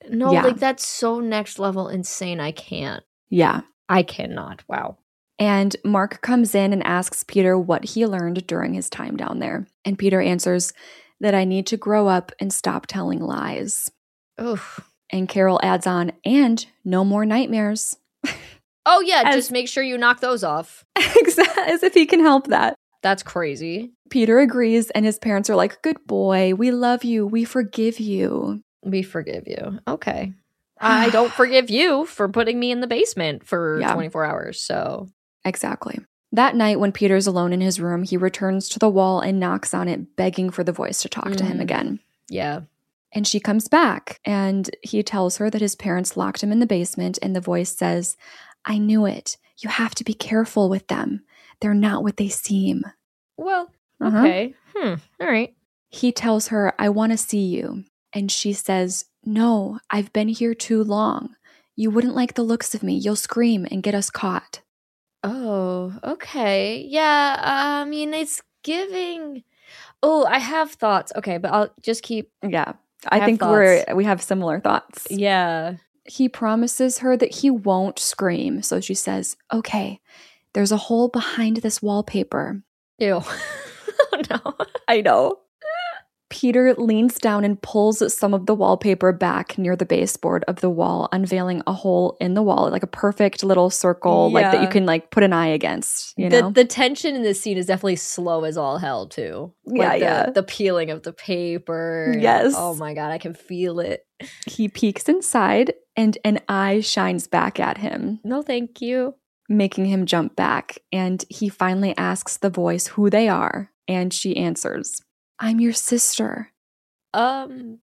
No, Yeah. like that's so next level insane. I can't. Yeah. I cannot. Wow. And Mark comes in and asks Peter what he learned during his time down there. And Peter answers that I need to grow up and stop telling lies. Oof. And Carol adds on, and no more nightmares. Oh, yeah. As- just make sure you knock those off. As if he can help that. That's crazy. Peter agrees, and his parents are like, good boy, we love you, we forgive you. We forgive you. Okay. I don't forgive you for putting me in the basement for Yeah. twenty-four hours, so. Exactly. That night, when Peter's alone in his room, he returns to the wall and knocks on it, begging for the voice to talk to him Mm. again. Yeah. And she comes back, and he tells her that his parents locked him in the basement, and the voice says, I knew it. You have to be careful with them. They're not what they seem. Well, Uh-huh. okay. Hmm. All right. He tells her, I want to see you. And she says, no, I've been here too long. You wouldn't like the looks of me. You'll scream and get us caught. Oh, okay. Yeah, I mean, it's giving. Oh, I have thoughts. Okay, but I'll just keep. Yeah. I I, have think we're we have similar thoughts. Yeah. He promises her that he won't scream. So she says, okay, there's a hole behind this wallpaper. Ew. Oh, no. I know. Peter leans down and pulls some of the wallpaper back near the baseboard of the wall, unveiling a hole in the wall, like a perfect little circle, like that you Yeah. can like put an eye against, you The, know? the tension in this scene is definitely slow as all hell, too. Yeah, Like the, yeah. the peeling of the paper. and- Yes. Oh, my God. I can feel it. He peeks inside and an eye shines back at him, No, thank you. making him jump back. And he finally asks the voice who they are. And she answers, I'm your sister. Um.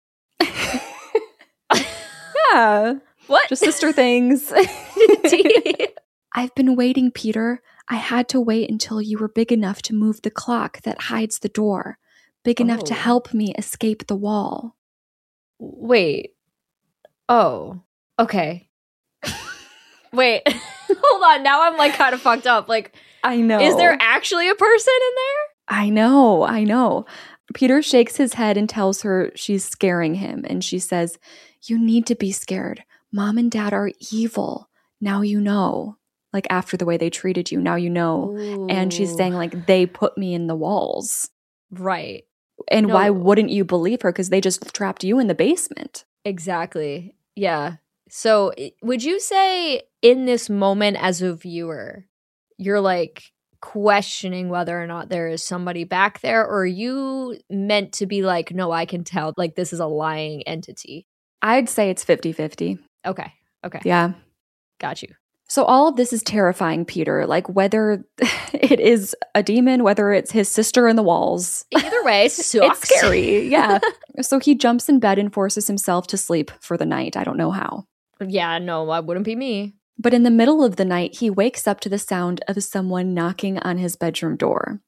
Yeah. What? Just sister things. Tea. I've been waiting, Peter. I had to wait until you were big enough to move the clock that hides the door, big enough to Oh. help me escape the wall. Wait. Oh. Okay. Wait. Hold on. Now I'm like kind of fucked up. Like, I know. is there actually a person in there? I know, I know. Peter shakes his head and tells her she's scaring him, and she says, you need to be scared. Mom and Dad are evil. Now you know. Like, after the way they treated you, now you know. And she's Ooh. saying, like, they put me in the walls. Right. And why No. wouldn't you believe her? Because they just trapped you in the basement. Exactly. Yeah. So i- would you say in this moment as a viewer, you're like questioning whether or not there is somebody back there, or are you meant to be like, no, I can tell, like this is a lying entity? I'd say it's fifty-fifty. Okay. Okay. Yeah. Got you. So all of this is terrifying Peter, like whether it is a demon, whether it's his sister in the walls. Either way, sucks. It's scary. Yeah. So he jumps in bed and forces himself to sleep for the night. I don't know how. Yeah, no, that wouldn't be me. But in the middle of the night, he wakes up to the sound of someone knocking on his bedroom door.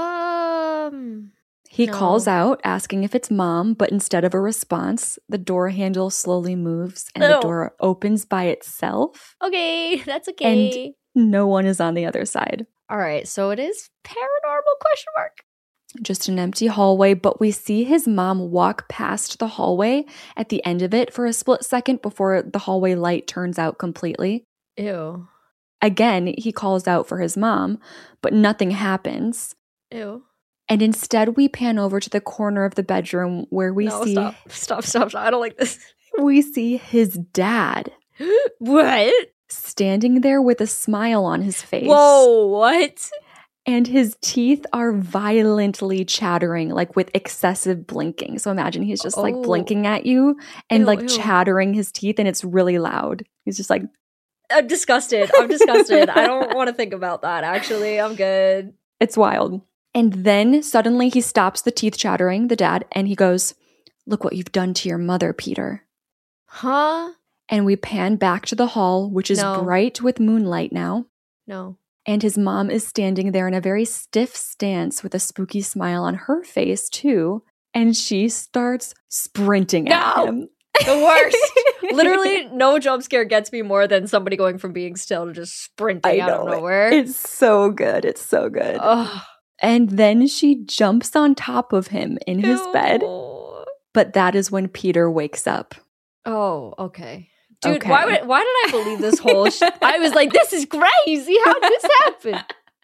Um, He No. calls out, asking if it's Mom, but instead of a response, the door handle slowly moves and the No. door opens by itself. okay, that's okay. No one is on the other side. All right, so it is paranormal question mark. Just an empty hallway, but we see his mom walk past the hallway at the end of it for a split second before the hallway light turns out completely. Ew. Again, he calls out for his mom, but nothing happens. Ew. And instead, we pan over to the corner of the bedroom where we no, see stop. Stop, stop, stop. I don't like this. we see his dad What? standing there with a smile on his face. Whoa, what? And his teeth are violently chattering, like with excessive blinking. So imagine he's just like Oh. blinking at you and Ew, like ew. chattering his teeth, and it's really loud. He's just like, I'm disgusted. I'm disgusted. I don't want to think about that, actually. I'm good. it's wild. And then suddenly he stops the teeth chattering, the dad, and he goes, look what you've done to your mother, Peter. Huh? And we pan back to the hall, which is No. bright with moonlight now. No. And his mom is standing there in a very stiff stance with a spooky smile on her face, too. And she starts sprinting at No! him. The worst. Literally, no jump scare gets me more than somebody going from being still to just sprinting I out of know it. nowhere. It's so good. It's so good. Ugh. And then she jumps on top of him in his bed. Ew. But that is when Peter wakes up. Oh, okay. Dude, Okay. why would why did I believe this whole sh- I was like, this is crazy. How did this happen?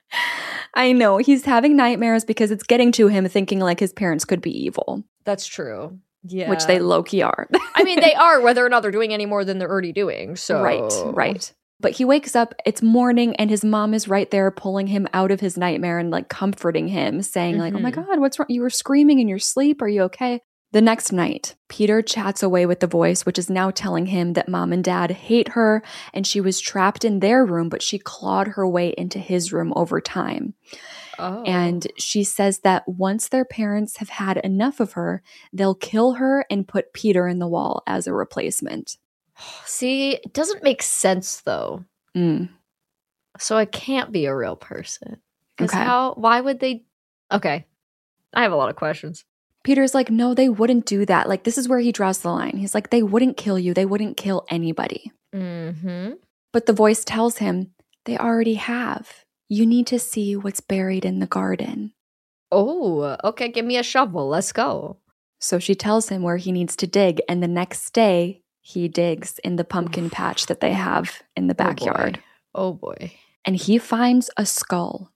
I know. He's having nightmares because it's getting to him thinking like his parents could be evil. That's true. Yeah. Which they low-key are. I mean, they are, whether or not they're doing any more than they're already doing. So Right, right. But he wakes up, it's morning, and his mom is right there pulling him out of his nightmare and like comforting him, saying like, Mhm. oh my God, what's wrong? You were screaming in your sleep. Are you okay? The next night, Peter chats away with the voice, which is now telling him that mom and dad hate her and she was trapped in their room, but she clawed her way into his room over time. Oh. And she says that once their parents have had enough of her, they'll kill her and put Peter in the wall as a replacement. See, it doesn't make sense though. Mm. So it can't be a real person. Because Okay. how why would they Okay. I have a lot of questions. Peter's like, no, they wouldn't do that. Like, this is where he draws the line. He's like, they wouldn't kill you. They wouldn't kill anybody. Mm-hmm. But the voice tells him, they already have. You need to see what's buried in the garden. Oh, okay, give me a shovel. Let's go. So she tells him where he needs to dig. And the next day, he digs in the pumpkin patch that they have in the backyard. Oh boy. Oh boy. And he finds a skull.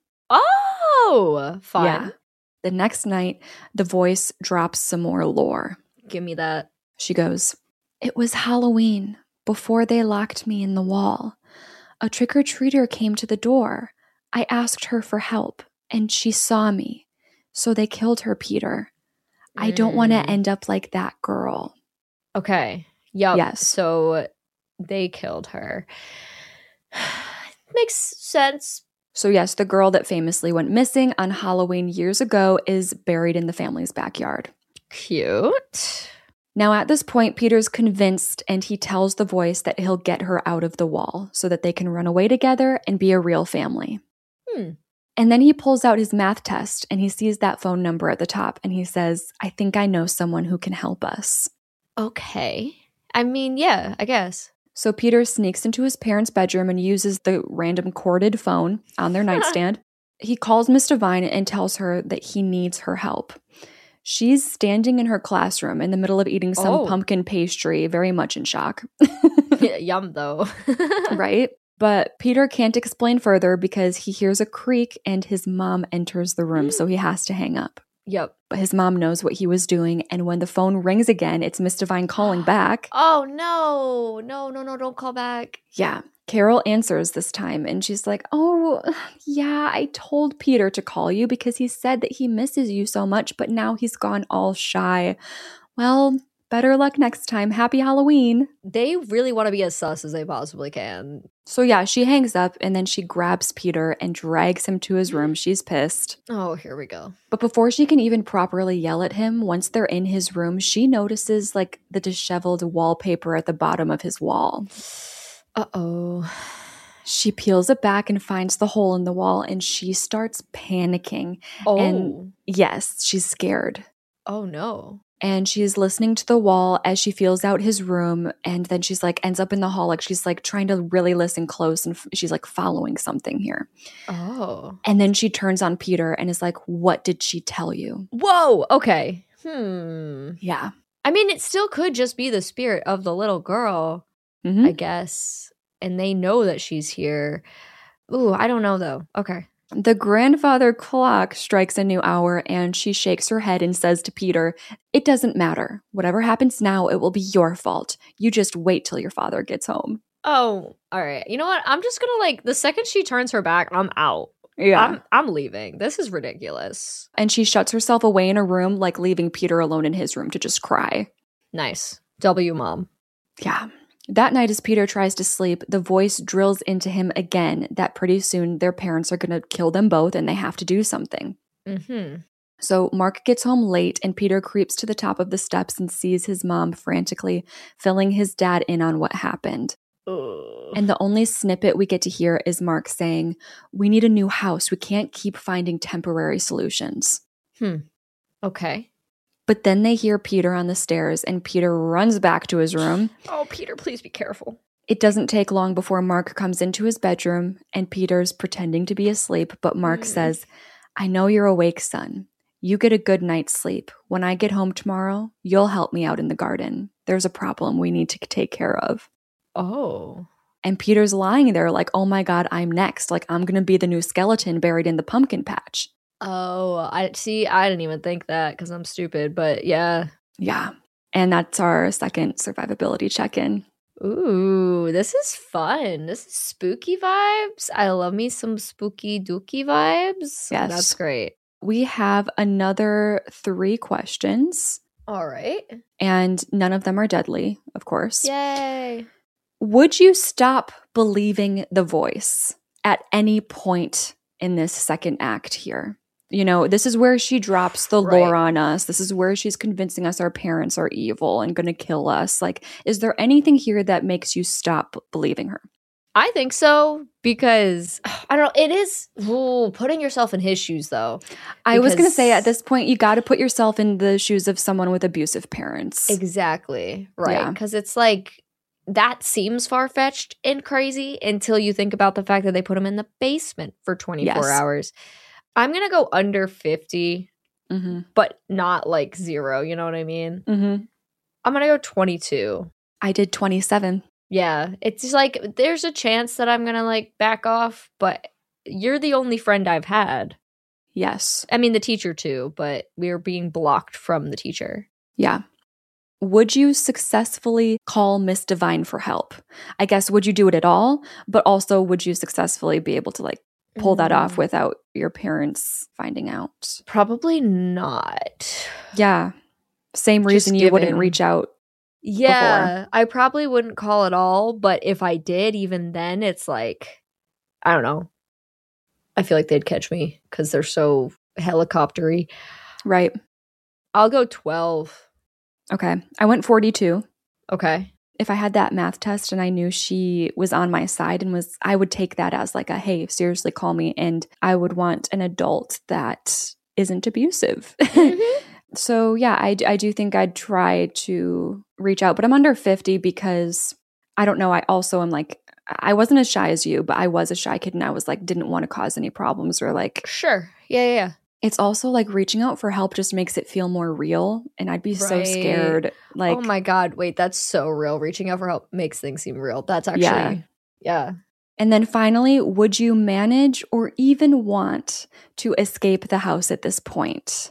Oh, fun. Yeah. The next night, the voice drops some more lore. Give me that. She goes, it was Halloween before they locked me in the wall. A trick-or-treater came to the door. I asked her for help, and she saw me. So they killed her, Peter. I don't want to Mm. end up like that girl. Okay. Yep. Yes. So they killed her. Makes sense. So yes, the girl that famously went missing on Halloween years ago is buried in the family's backyard. Cute. Now at this point, Peter's convinced and he tells the voice that he'll get her out of the wall so that they can run away together and be a real family. Hmm. And then he pulls out his math test and he sees that phone number at the top and he says, I think I know someone who can help us. Okay. I mean, yeah, I guess. So Peter sneaks into his parents' bedroom and uses the random corded phone on their nightstand. He calls Miss Devine and tells her that he needs her help. She's standing in her classroom in the middle of eating some Oh. pumpkin pastry, very much in shock. Yeah, yum, though. Right? But Peter can't explain further because he hears a creak and his mom enters the room, so he has to hang up. Yep. But his mom knows what he was doing, and when the phone rings again, it's Miss Devine calling back. Oh, no. No, no, no, don't call back. Yeah, Carol answers this time, and she's like, oh, yeah, I told Peter to call you because he said that he misses you so much, but now he's gone all shy. Well, better luck next time. Happy Halloween. They really want to be as sus as they possibly can. So yeah, she hangs up, and then she grabs Peter and drags him to his room. She's pissed. Oh, here we go. But before she can even properly yell at him, once they're in his room, she notices like the disheveled wallpaper at the bottom of his wall. Uh-oh. She peels it back and finds the hole in the wall, and she starts panicking. Oh. And yes, she's scared. Oh, no. And she's listening to the wall as she feels out his room, and then she's like ends up in the hall, like she's like trying to really listen close, and f- she's like following something here. Oh. And then she turns on Peter and is like, what did she tell you? Whoa. Okay. Hmm. Yeah. I mean, it still could just be the spirit of the little girl, Mhm. I guess. And they know that she's here. Ooh, I don't know, though. Okay. The grandfather clock strikes a new hour, and she shakes her head and says to Peter, it doesn't matter. Whatever happens now, it will be your fault. You just wait till your father gets home. Oh, all right. You know what? I'm just gonna like the second she turns her back, I'm out. Yeah. I'm I'm leaving. This is ridiculous. And she shuts herself away in a room, like leaving Peter alone in his room to just cry. Nice. W mom. Yeah. That night, as Peter tries to sleep, the voice drills into him again that pretty soon their parents are going to kill them both and they have to do something. Mm-hmm. So Mark gets home late, and Peter creeps to the top of the steps and sees his mom frantically filling his dad in on what happened. And the only snippet we get to hear is Mark saying, we need a new house. We can't keep finding temporary solutions. Hmm. Okay. But then they hear Peter on the stairs, and Peter runs back to his room. Oh, Peter, please be careful. It doesn't take long before Mark comes into his bedroom, and Peter's pretending to be asleep, but Mark Mm. says, I know you're awake, son. You get a good night's sleep. When I get home tomorrow, you'll help me out in the garden. There's a problem we need to take care of. Oh. And Peter's lying there like, oh my God, I'm next. Like, I'm going to be the new skeleton buried in the pumpkin patch. Oh, I see. I didn't even think that because I'm stupid, but yeah. Yeah. And that's our second survivability check-in. Ooh, this is fun. This is spooky vibes. I love me some spooky dooky vibes. Yes. That's great. We have another three questions. All right. And none of them are deadly, of course. Yay. Would you stop believing the voice at any point in this second act here? You know, this is where she drops the Right. lore on us. This is where she's convincing us our parents are evil and going to kill us. Like, is there anything here that makes you stop believing her? I think so because I don't know. It is ooh, putting yourself in his shoes, though. I was going to because- say at this point, you got to put yourself in the shoes of someone with abusive parents. Exactly. Right. Yeah. Because it's like that seems far fetched and crazy until you think about the fact that they put him in the basement for twenty-four Yes. hours. I'm going to go under fifty, Mm-hmm. but not like zero. You know what I mean? Mm-hmm. I'm going to go twenty-two. I did twenty-seven. Yeah. It's just like there's a chance that I'm going to like back off, but you're the only friend I've had. Yes. I mean, the teacher too, but we're being blocked from the teacher. Yeah. Would you successfully call Miss Divine for help? I guess, would you do it at all? But also, would you successfully be able to like pull that off Mm, without your parents finding out? Probably not. Yeah. Same Just reason you wouldn't given- reach out. Yeah, I probably wouldn't call at all, but if I did, even then, it's like, I don't know. I feel like they'd catch me because they're so helicoptery. Right. I'll go twelve. Okay. I went forty-two. Okay. If I had that math test and I knew she was on my side and was, I would take that as like a, hey, seriously, call me. And I would want an adult that isn't abusive. So yeah, I, I do think I'd try to reach out, but I'm under fifty because I don't know. I also am like, I wasn't as shy as you, but I was a shy kid and I was like, didn't want to cause any problems or like, Sure. Yeah, yeah, yeah. it's also like reaching out for help just makes it feel more real. And I'd be so Right. scared. Like, Oh my God. Wait, that's so real. Reaching out for help makes things seem real. That's actually, Yeah. yeah. and then finally, would you manage or even want to escape the house at this point?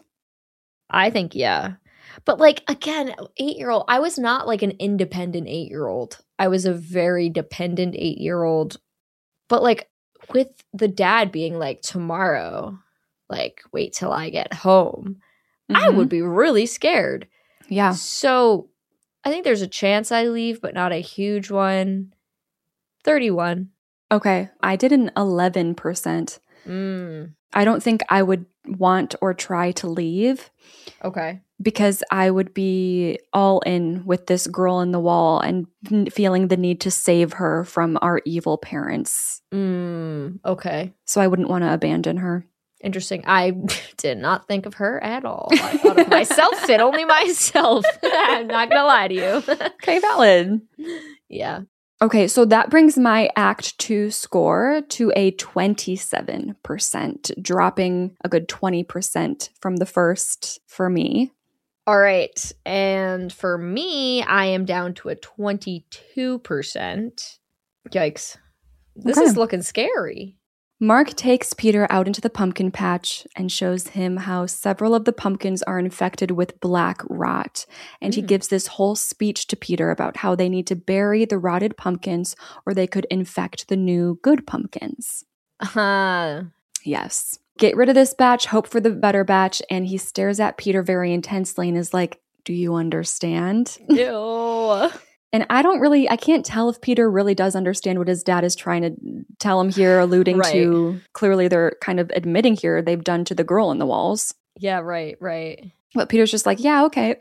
I think, yeah. But like, again, eight-year-old, I was not like an independent eight-year-old. I was a very dependent eight-year-old. But like with the dad being like, tomorrow, like, wait till I get home, I Mhm. would be really scared. Yeah. So I think there's a chance I leave, but not a huge one. thirty-one. Okay. I did an eleven percent. Mm, I don't think I would want or try to leave okay. because I would be all in with this girl in the wall and n- feeling the need to save her from our evil parents. Mm, okay. So I wouldn't want to abandon her. Interesting. I did not think of her at all. I thought of myself and only myself. I'm not going to lie to you. Okay, valid. Yeah. Okay, so that brings my Act two score to a twenty-seven percent, dropping a good twenty percent from the first for me. All right. And for me, I am down to a twenty-two percent. Yikes. This Okay. is looking scary. Mark takes Peter out into the pumpkin patch and shows him how several of the pumpkins are infected with black rot. And he Mm. gives this whole speech to Peter about how they need to bury the rotted pumpkins or they could infect the new good pumpkins. Uh, Yes. Get rid of this batch, hope for the better batch. And he stares at Peter very intensely and is like, do you understand? ew. And I don't really, I can't tell if Peter really does understand what his dad is trying to tell him here, alluding Right. to clearly they're kind of admitting here they've done to the girl in the walls. Yeah, right, right. But Peter's just like, yeah, okay.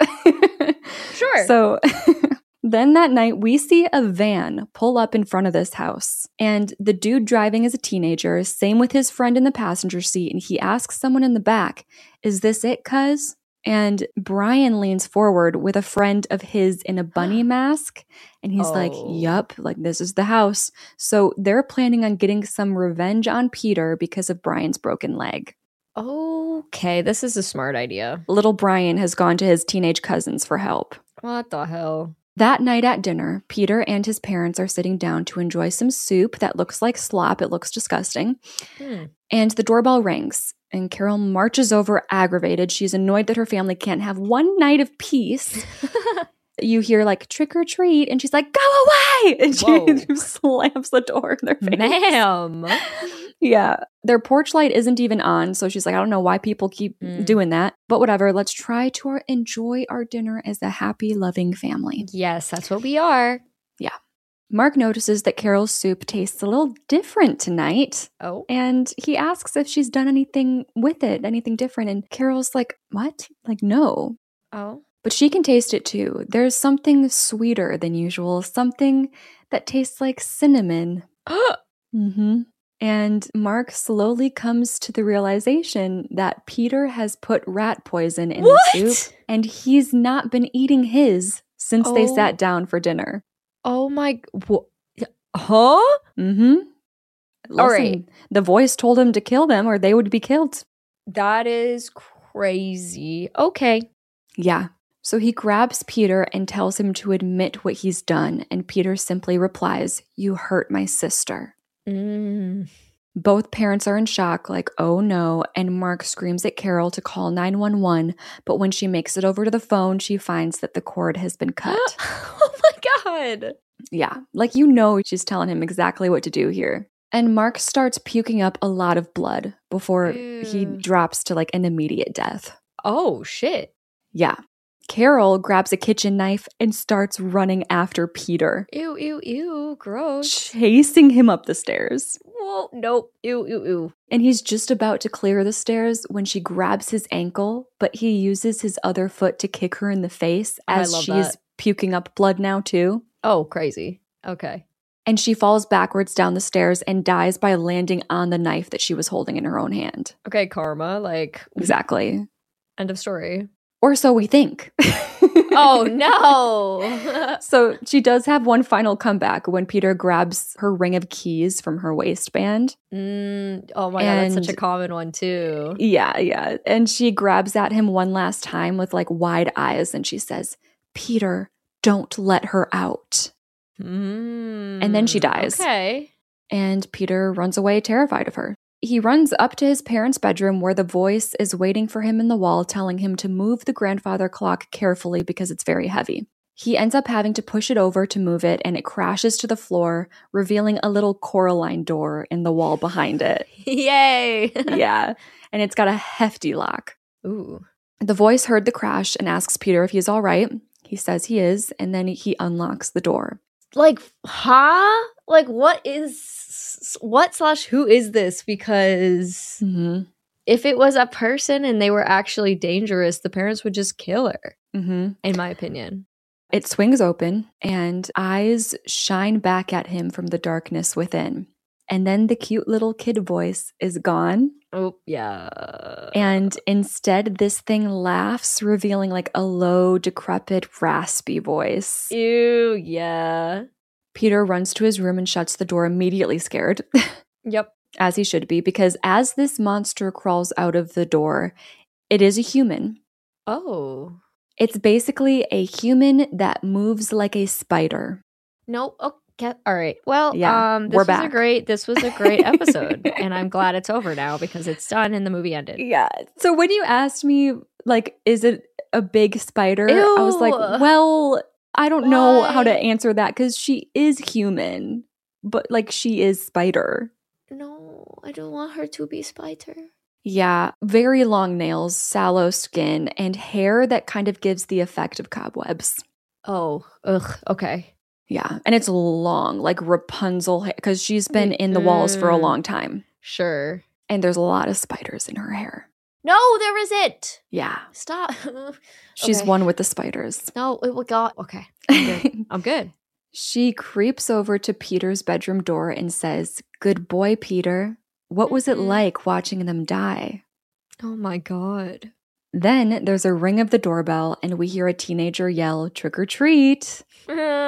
Sure. So then that night, we see a van pull up in front of this house. And the dude driving is a teenager, same with his friend in the passenger seat. And he asks someone in the back, is this it, cuz? And Brian leans forward with a friend of his in a bunny mask. And he's like, Oh. yup, like this is the house. So they're planning on getting some revenge on Peter because of Brian's broken leg. Okay, this is a smart idea. Little Brian has gone to his teenage cousins for help. What the hell? That night at dinner, Peter and his parents are sitting down to enjoy some soup that looks like slop. It looks disgusting. Hmm. And the doorbell rings, and Carol marches over aggravated. She's annoyed that her family can't have one night of peace. You hear like trick or treat, and she's like, go away! And she Whoa. slams the door in their face. Ma'am. Yeah. Their porch light isn't even on, so she's like, I don't know why people keep Mm. doing that. But whatever, let's try to our, enjoy our dinner as a happy, loving family. Yes, that's what we are. Mark notices that Carol's soup tastes a little different tonight, Oh. and he asks if she's done anything with it, anything different. And Carol's like, what? Like, no. Oh. But she can taste it too. There's something sweeter than usual, something that tastes like cinnamon. Mm-hmm. And Mark slowly comes to the realization that Peter has put rat poison in What? the soup, and he's not been eating his since they Oh. sat down for dinner. Oh my. Wh- huh? Mm-hmm. All right. Listen, the voice told him to kill them or they would be killed. That is crazy. Okay. Yeah. So he grabs Peter and tells him to admit what he's done, and Peter simply replies, "You hurt my sister." Mm. Both parents are in shock, like, oh no, and Mark screams at Carol to call nine one one, but when she makes it over to the phone, she finds that the cord has been cut. Oh my god. Yeah, like you know she's telling him exactly what to do here. And Mark starts puking up a lot of blood before he Ew. drops to like an immediate death. Oh shit. Yeah. Carol grabs a kitchen knife and starts running after Peter, Ew, ew, ew. Gross. chasing him up the stairs. Whoa, nope. Ew, ew, ew. And he's just about to clear the stairs when she grabs his ankle, but he uses his other foot to kick her in the face I as love she's that. puking up blood now too. Oh, crazy. Okay. And she falls backwards down the stairs and dies by landing on the knife that she was holding in her own hand. Okay, karma. Like, Exactly. end of story. Or so we think. Oh no. So she does have one final comeback when Peter grabs her ring of keys from her waistband. mm, oh my god, that's such a And- common one too. Yeah, yeah. And she grabs at him one last time with like wide eyes and she says, "Peter, don't let her out." Mm, And then she dies. Okay. And Peter runs away terrified of her. He runs up to his parents' bedroom where the voice is waiting for him in the wall, telling him to move the grandfather clock carefully because it's very heavy. He ends up having to push it over to move it, and it crashes to the floor, revealing a little Coraline door in the wall behind it. Yay. Yeah. And it's got a hefty lock. Ooh. The voice heard the crash and asks Peter if he's all right. He says he is, and then he unlocks the door. Like, huh? Like, what is what slash who is this? Because Mm-hmm. if it was a person and they were actually dangerous, the parents would just kill her, Mm-hmm. in my opinion. It swings open, and eyes shine back at him from the darkness within. And then the cute little kid voice is gone. Oh, yeah. And instead, this thing laughs, revealing like a low, decrepit, raspy voice. Ew, yeah. Peter runs to his room and shuts the door, immediately scared, Yep. as he should be, because as this monster crawls out of the door, it is a human. Oh. It's basically a human that moves like a spider. No, okay. All right. Well, Yeah, um, this we're was a back. great this was a great episode. And I'm glad it's over now because it's done and the movie ended. Yeah. So when you asked me, like, is it a big spider? I was like, Ew. well, I don't know how to Why? answer that because she is human, but like she is spider. No, I don't want her to be spider. Yeah. Very long nails, sallow skin, and hair that kind of gives the effect of cobwebs. Oh, ugh. Okay. Yeah. And it's long, like Rapunzel hair, because she's been in the walls for a Mm. long time. Sure. And there's a lot of spiders in her hair. No, there isn't. Yeah. Stop. She's Okay. one with the spiders. No, it will go. Okay. I'm good. I'm good. She creeps over to Peter's bedroom door and says, "Good boy, Peter. What was it Mhm. like watching them die?" Oh my god. Then there's a ring of the doorbell and we hear a teenager yell, "Trick or treat."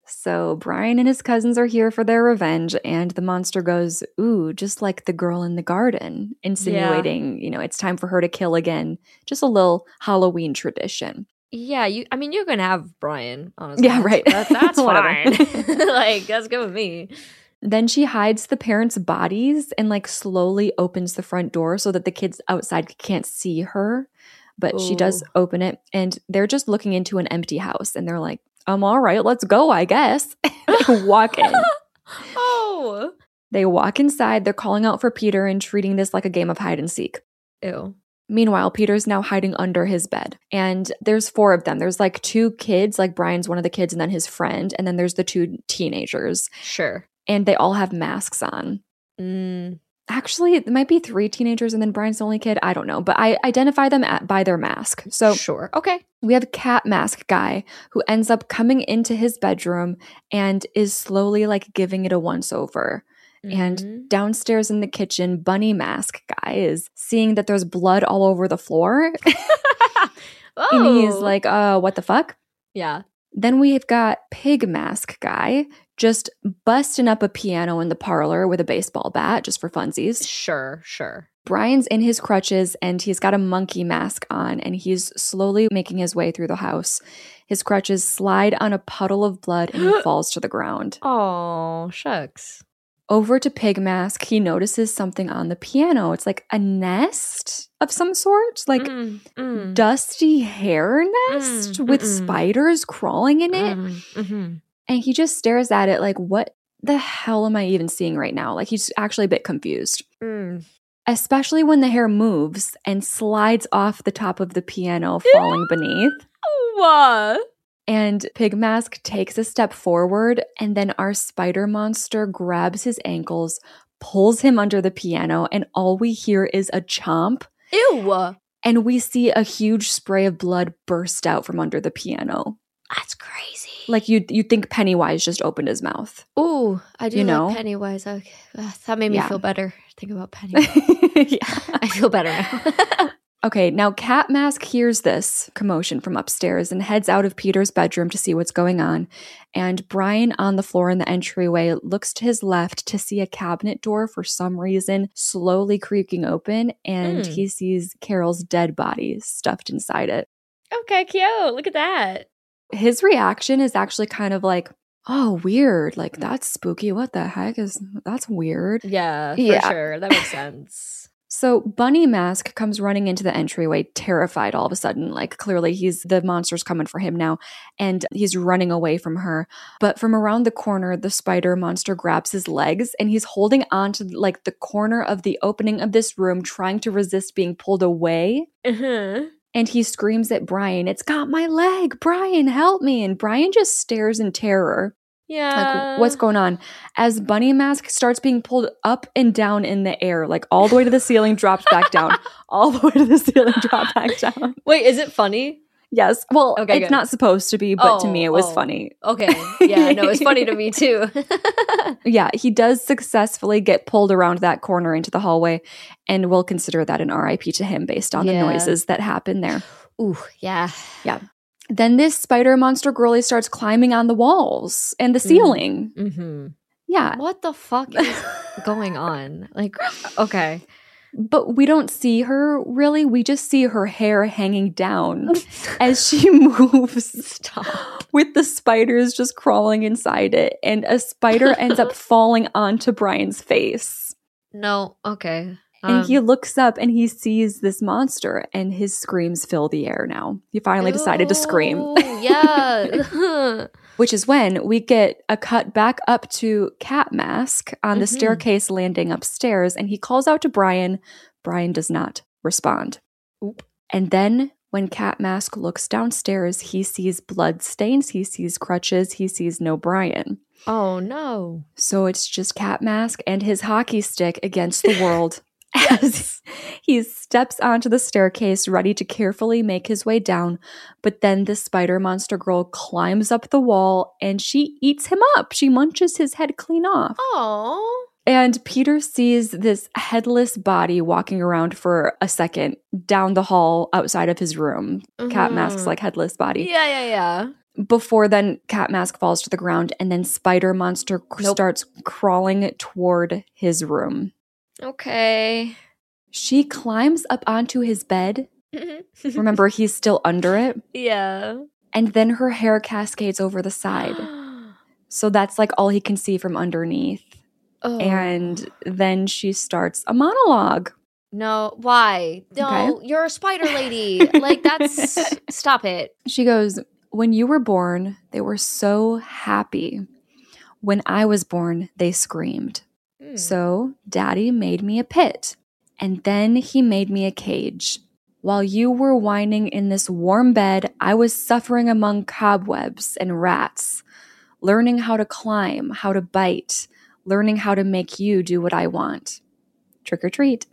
So Brian and his cousins are here for their revenge, and the monster goes, ooh, just like the girl in the garden, insinuating, yeah. you know, it's time for her to kill again. Just a little Halloween tradition. Yeah, you. I mean, you're going to have Brian, honestly. Yeah, right. That, that's fine. Like, that's good with me. Then she hides the parents' bodies and like slowly opens the front door so that the kids outside can't see her. But Ooh. She does open it, and they're just looking into an empty house, and they're like, I'm all right, let's go, I guess. They walk in. Oh. They walk inside. They're calling out for Peter and treating this like a game of hide and seek. Ew. Meanwhile, Peter's now hiding under his bed. And there's four of them. There's like two kids, like Brian's one of the kids, and then his friend. And then there's the two teenagers. Sure. And they all have masks on. Mm. Actually, it might be three teenagers and then Brian's the only kid. I don't know. But I identify them at, by their mask. So sure. Okay. We have Cat Mask Guy who ends up coming into his bedroom and is slowly like giving it a once over. Mm-hmm. And downstairs in the kitchen, Bunny Mask Guy is seeing that there's blood all over the floor. Oh. And he's like, uh, what the fuck? Yeah. Then we've got Pig Mask Guy just busting up a piano in the parlor with a baseball bat just for funsies. Sure, sure. Brian's in his crutches and he's got a monkey mask on and he's slowly making his way through the house. His crutches slide on a puddle of blood and he falls to the ground. Oh, shucks. Over to Pig Mask, he notices something on the piano. It's like a nest of some sort, like mm, mm. dusty hair nest mm, with mm, spiders crawling in it. Mm, mm-hmm. And he just stares at it like, what the hell am I even seeing right now? Like he's actually a bit confused. Mm. Especially when the hair moves and slides off the top of the piano, falling beneath. What? And Pig Mask takes a step forward, and then our spider monster grabs his ankles, pulls him under the piano, and all we hear is a chomp. Ew! And we see a huge spray of blood burst out from under the piano. That's crazy. Like you you think Pennywise just opened his mouth. Ooh, I do you like know? Pennywise. Okay. Ugh, that made me yeah. feel better. Think about Pennywise. Yeah. I feel better now. Okay, now Cat Mask hears this commotion from upstairs and heads out of Peter's bedroom to see what's going on. And Brian, on the floor in the entryway, looks to his left to see a cabinet door for some reason slowly creaking open, and mm. he sees Carol's dead body stuffed inside it. Okay, cute. Look at that. His reaction is actually kind of like, oh, weird. Like, that's spooky. What the heck is, that's weird. Yeah, for yeah. sure. That makes sense. So Bunny Mask comes running into the entryway, terrified all of a sudden. Like, clearly he's, the monster's coming for him now, and he's running away from her. But from around the corner, the spider monster grabs his legs, and he's holding on to like the corner of the opening of this room, trying to resist being pulled away. Uh-huh. And he screams at Brian, "It's got my leg! Brian, help me!" And Brian just stares in terror. Yeah. Like, what's going on? As Bunny Mask starts being pulled up and down in the air, like all the way to the ceiling, drops back down. All the way to the ceiling, drop back down. Wait, is it funny? Yes. Well, okay, it's good. Not supposed to be, but oh, to me it was oh. funny. Okay. Yeah, no, it's funny to me too. Yeah, he does successfully get pulled around that corner into the hallway, and we'll consider that an R I P to him based on yeah. the noises that happen there. Ooh, yeah. Yeah. Then this spider monster girlie starts climbing on the walls and the ceiling. Mm-hmm. Yeah. What the fuck is going on? Like, okay. But we don't see her really. We just see her hair hanging down as she moves. Stop. With the spiders just crawling inside it. And a spider ends up falling onto Brian's face. No, okay. And um, he looks up and he sees this monster, and his screams fill the air now. He finally ew, decided to scream. Yeah. Which is when we get a cut back up to Cat Mask on the mm-hmm. staircase landing upstairs, and he calls out to Brian. Brian does not respond. Oop. And then when Cat Mask looks downstairs, he sees blood stains, he sees crutches, he sees no Brian. Oh, no. So it's just Cat Mask and his hockey stick against the world. As he steps onto the staircase, ready to carefully make his way down. But then the spider monster girl climbs up the wall and she eats him up. She munches his head clean off. Oh. And Peter sees this headless body walking around for a second down the hall outside of his room. Mm-hmm. Cat Mask's like headless body. Yeah, yeah, yeah. before then Cat Mask falls to the ground and then Spider Monster c- Nope. starts crawling toward his room. Okay. She climbs up onto his bed. Remember, he's still under it. Yeah. And then her hair cascades over the side. So that's like all he can see from underneath. Oh. And then she starts a monologue. No, why? No, Okay. you're a spider lady. Like, that's... Stop it. She goes, when you were born, they were so happy. When I was born, they screamed. Hmm. So Daddy made me a pit. And then he made me a cage. While you were whining in this warm bed, I was suffering among cobwebs and rats, learning how to climb, how to bite, learning how to make you do what I want. Trick or treat.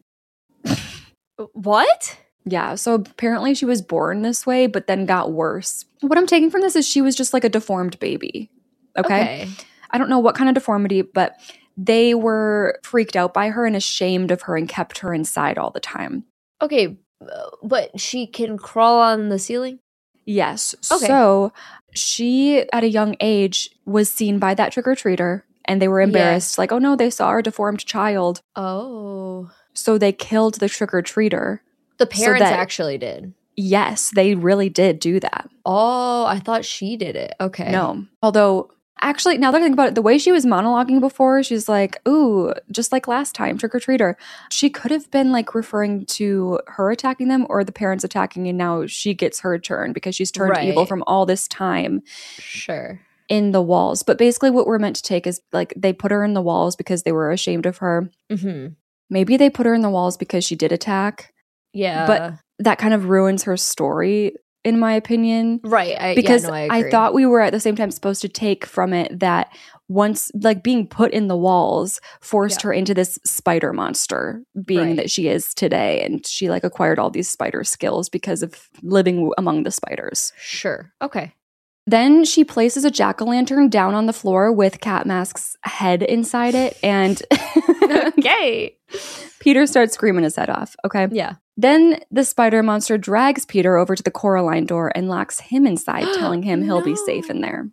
What? Yeah, so apparently she was born this way, but then got worse. What I'm taking from this is she was just like a deformed baby. Okay? Okay. I don't know what kind of deformity, but they were freaked out by her and ashamed of her and kept her inside all the time. Okay, uh, but she can crawl on the ceiling? Yes. Okay. So she, at a young age, was seen by that trick-or-treater and they were embarrassed. Like, oh no, they saw our deformed child. Oh. So they killed the trick-or-treater. The parents that- actually did. Yes, they really did do that. Oh, I thought she did it. Okay. No. Although, actually, now that I think about it, the way she was monologuing before, she's like, ooh, just like last time, trick-or-treater. She could have been like referring to her attacking them or the parents attacking, and now she gets her turn because she's turned Right. evil from all this time Sure. in the walls. But basically what we're meant to take is like they put her in the walls because they were ashamed of her. Mm-hmm. Maybe they put her in the walls because she did attack. Yeah. But that kind of ruins her story, in my opinion. right. I, Because yeah, no, I, I, agree. thought we were at the same time supposed to take from it that once, like being put in the walls forced Yeah. her into this spider monster being Right. that she is today. And she like acquired all these spider skills because of living among the spiders. Sure. Okay. Then she places a jack-o'-lantern down on the floor with Cat Mask's head inside it. And Okay. Peter starts screaming his head off. Okay. Yeah. Then the spider monster drags Peter over to the Coraline door and locks him inside, telling him he'll be safe in there.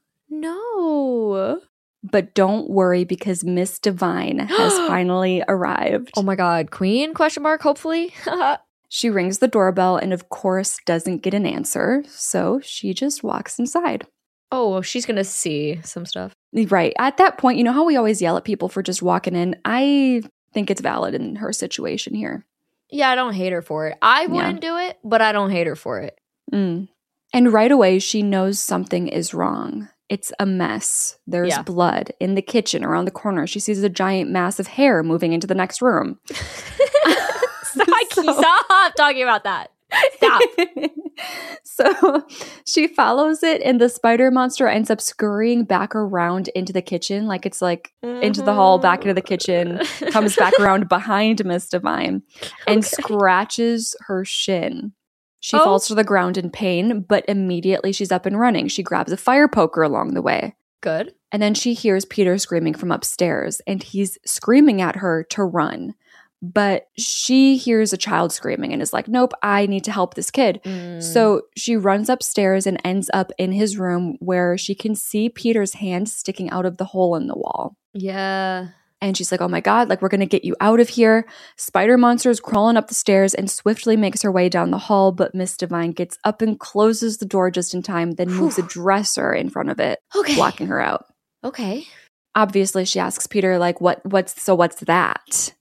No. But don't worry because Miss Divine has finally arrived. Oh my God. Queen? Question mark. Hopefully. She rings the doorbell and of course doesn't get an answer. So she just walks inside. oh, well, she's gonna see some stuff. Right. At that point, you know how we always yell at people for just walking in? I think it's valid in her situation here. Yeah, I don't hate her for it. I Yeah. wouldn't do it, but I don't hate her for it. Mm. And right away, she knows something is wrong. It's a mess. There's Yeah. blood in the kitchen around the corner. She sees a giant mass of hair moving into the next room. Stop, So- stop talking about that. Stop. So she follows it, and the spider monster ends up scurrying back around into the kitchen, like it's like into the hall, back into the kitchen, comes back around behind Miss Divine, and Okay. scratches her shin. She Oh. falls to the ground in pain, but immediately she's up and running. She grabs a fire poker along the way. Good. And then she hears Peter screaming from upstairs, and he's screaming at her to run. But she hears a child screaming and is like, nope, I need to help this kid. Mm. So she runs upstairs and ends up in his room where she can see Peter's hand sticking out of the hole in the wall. Yeah. And she's like, oh my God, like we're going to get you out of here. Spider Monster is crawling up the stairs and swiftly makes her way down the hall. But Miss Divine gets up and closes the door just in time, then moves a dresser in front of it, Okay. blocking her out. Okay. Obviously, she asks Peter, like, what, what's, so what's that?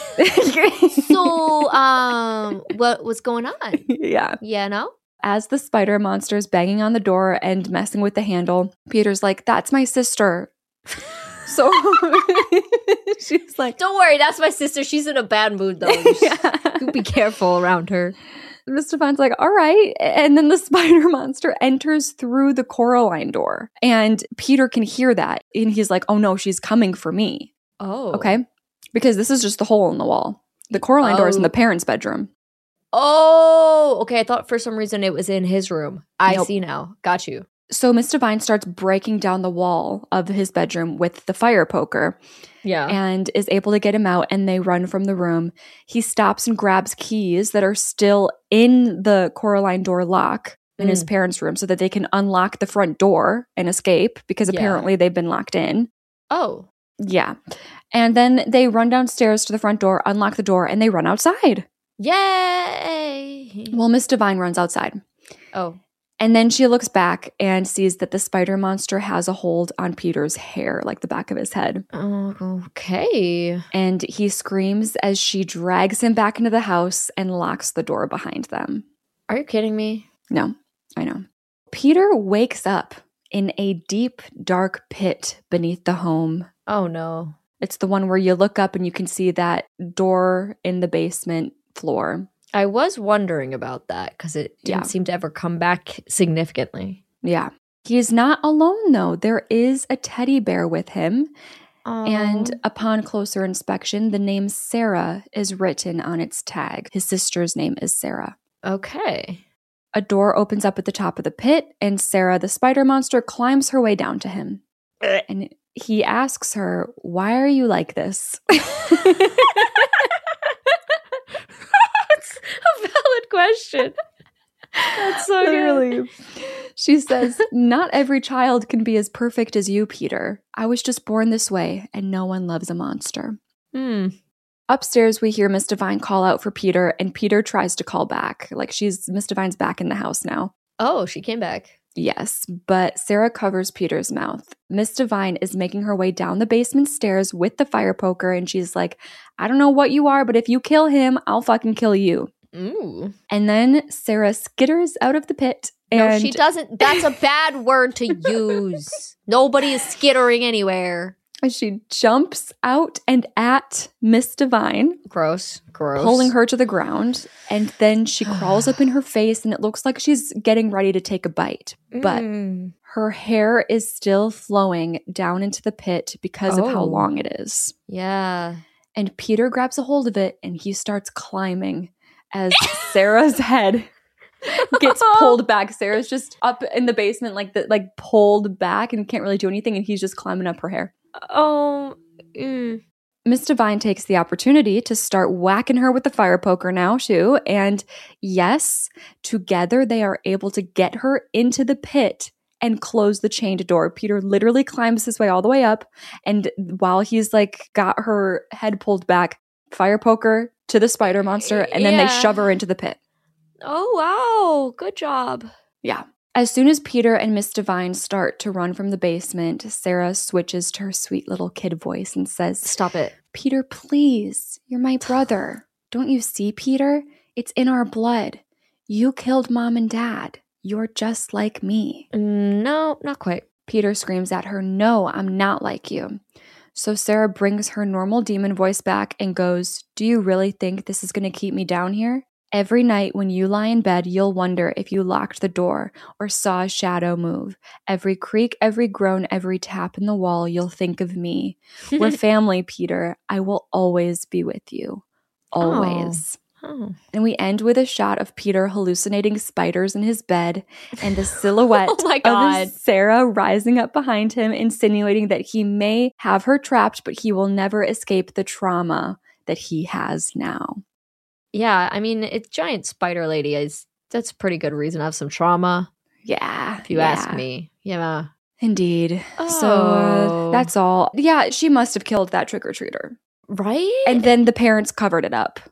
So, um, what was going on? Yeah. Yeah, no? As the spider monster is banging on the door and messing with the handle, Peter's like, that's my sister. So she's like, Don't worry, that's my sister. She's in a bad mood, though. You should- yeah. you be careful around her. Mister Define's like, all right. And then the spider monster enters through the Coraline door. And Peter can hear that. And he's like, oh no, she's coming for me. Oh. Okay. Because this is just the hole in the wall. The Coraline door is in Oh. the parents' bedroom. Oh, okay. I thought for some reason it was in his room. I Nope. see now. Got you. So Miss Divine starts breaking down the wall of his bedroom with the fire poker Yeah. and is able to get him out, and they run from the room. He stops and grabs keys that are still in the Coraline door lock in his Mm. parents' room so that they can unlock the front door and escape because Yeah. apparently they've been locked in. Oh. Yeah. And then they run downstairs to the front door, unlock the door, and they run outside. Yay! Well, Miss Divine runs outside. Oh. And then she looks back and sees that the spider monster has a hold on Peter's hair, like the back of his head. Oh, okay. And he screams as she drags him back into the house and locks the door behind them. Are you kidding me? No, I know. Peter wakes up in a deep, dark pit beneath the home. Oh, no. It's the one where you look up and you can see that door in the basement floor. I was wondering about that because it didn't Yeah. seem to ever come back significantly. Yeah. He's not alone, though. There is a teddy bear with him. Aw. And upon closer inspection, the name Sarah is written on its tag. His sister's name is Sarah. Okay. A door opens up at the top of the pit, and Sarah, the spider monster, climbs her way down to him. And he asks her, "Why are you like this?" That's a valid question. That's so good. Literally. She says, "Not every child can be as perfect as you, Peter. I was just born this way, and no one loves a monster." Hmm. Upstairs, we hear Miss Divine call out for Peter, and Peter tries to call back. Like, she's Miss Divine's back in the house now. Oh, she came back. Yes, but Sarah covers Peter's mouth. Miss Divine is making her way down the basement stairs with the fire poker, and she's like, "I don't know what you are, but if you kill him, I'll fucking kill you." Ooh. And then Sarah skitters out of the pit. And No, she doesn't. That's a bad word to use. Nobody is skittering anywhere. she jumps out and at Miss Divine, Gross. Gross. pulling her to the ground. And then she crawls up in her face, and it looks like she's getting ready to take a bite. But Mm. her hair is still flowing down into the pit because of how Oh. long it is. Yeah. And Peter grabs a hold of it, and he starts climbing as Sarah's head gets pulled back. Sarah's just up in the basement, like the, like pulled back and can't really do anything, and he's just climbing up her hair. Oh. Mm. Miss Divine takes the opportunity to start whacking her with the fire poker now, too. And yes, together they are able to get her into the pit and close the chained door. Peter literally climbs his way all the way up. And while he's like got her head pulled back, fire poker to the spider monster, and then Yeah. they shove her into the pit. Oh, wow. Good job. Yeah. As soon as Peter and Miss Divine start to run from the basement, Sarah switches to her sweet little kid voice and says, Stop it. "Peter, please, you're my brother. Don't you see, Peter? It's in our blood. You killed Mom and Dad. You're just like me." No, not quite. Peter screams at her, "No, I'm not like you." So Sarah brings her normal demon voice back and goes, "Do you really think this is going to keep me down here? Every night when you lie in bed, you'll wonder if you locked the door or saw a shadow move. Every creak, every groan, every tap in the wall, you'll think of me. We're family, Peter. I will always be with you. Always." Oh. And we end with a shot of Peter hallucinating spiders in his bed and the silhouette Oh my God. of Sarah rising up behind him, insinuating that he may have her trapped, but he will never escape the trauma that he has now. Yeah, I mean, it's giant spider lady. Is that's a pretty good reason to have some trauma, Yeah. if you yeah. ask me. Yeah. Indeed. So uh, Oh. that's all. Yeah, she must have killed that trick-or-treater. Right? And then the parents covered it up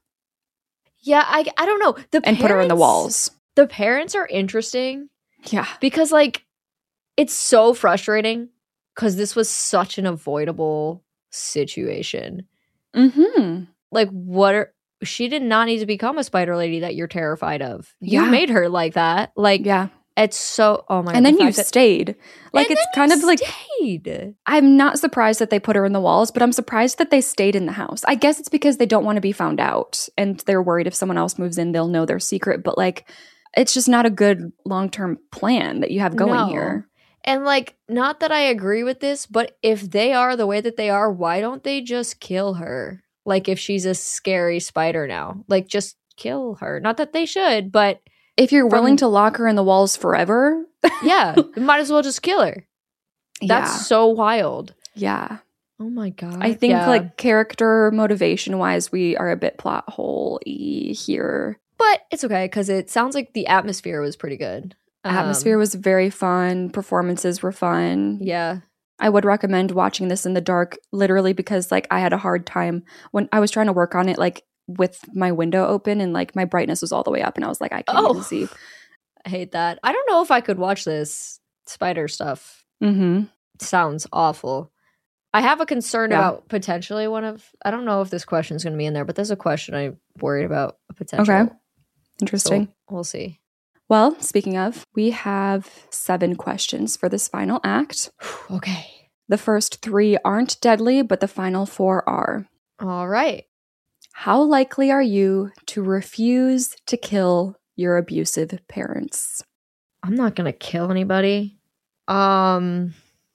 yeah, I I don't know. The and put her in the parents- walls. The parents are interesting Yeah. because like it's so frustrating because this was such an avoidable situation. Mm-hmm. Like what are she did not need to become a spider lady that you're terrified of. You Yeah. made her like that. Like Yeah. it's so oh my And god. then the you fact that- stayed. Like And it's then kind you of like stayed. I'm not surprised that they put her in the walls, but I'm surprised that they stayed in the house. I guess it's because they don't want to be found out and they're worried if someone else moves in, they'll know their secret. But like, it's just not a good long term plan that you have going No. here. And like, not that I agree with this, but if they are the way that they are, why don't they just kill her? Like, if she's a scary spider now, like, just kill her. Not that they should, but If you're From- willing to lock her in the walls forever, yeah, you might as well just kill her. That's so wild. yeah. Yeah. Oh my god. I think Yeah. like character motivation wise, we are a bit plot hole-y here. but it's okay because it sounds like the atmosphere was pretty good. Atmosphere Um, was very fun. Performances were fun. yeah. I would recommend watching this in the dark, literally because like I had a hard time when I was trying to work on it, like with my window open and like my brightness was all the way up, and I was like, I can't Oh, even see. I hate that. I don't know if I could watch this spider stuff. Mm-hmm. Sounds awful. I have a concern Yeah. about potentially one of, I don't know if this question is going to be in there, but there's a question I'm worried about a potential. Okay. Interesting. So we'll see. Well, speaking of, we have seven questions for this final act. Okay. The first three aren't deadly, but the final four are. All right. How likely are you to refuse to kill your abusive parents? I'm not going to kill anybody. Um,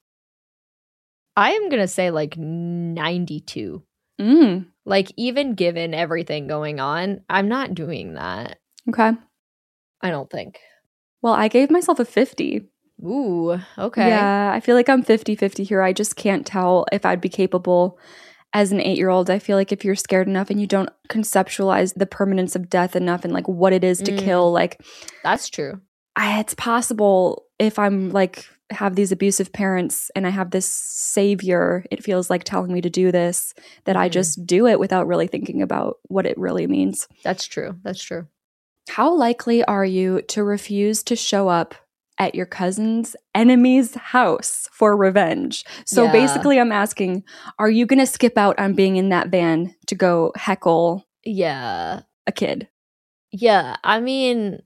I am going to say like ninety-two. Mm, Like, even given everything going on, I'm not doing that. okay. I don't think. Well, I gave myself a fifty. Ooh, okay. Yeah, I feel like I'm fifty-fifty here. I just can't tell if I'd be capable as an eight-year-old. I feel like if you're scared enough and you don't conceptualize the permanence of death enough and like what it is to Mm. kill, like That's true. I, it's possible if I'm like have these abusive parents and I have this savior, it feels like telling me to do this, that I Mhm. just do it without really thinking about what it really means. That's true. That's true. How likely are you to refuse to show up at your cousin's enemy's house for revenge? So Yeah. basically, I'm asking, are you going to skip out on being in that van to go heckle Yeah. a kid? Yeah. I mean,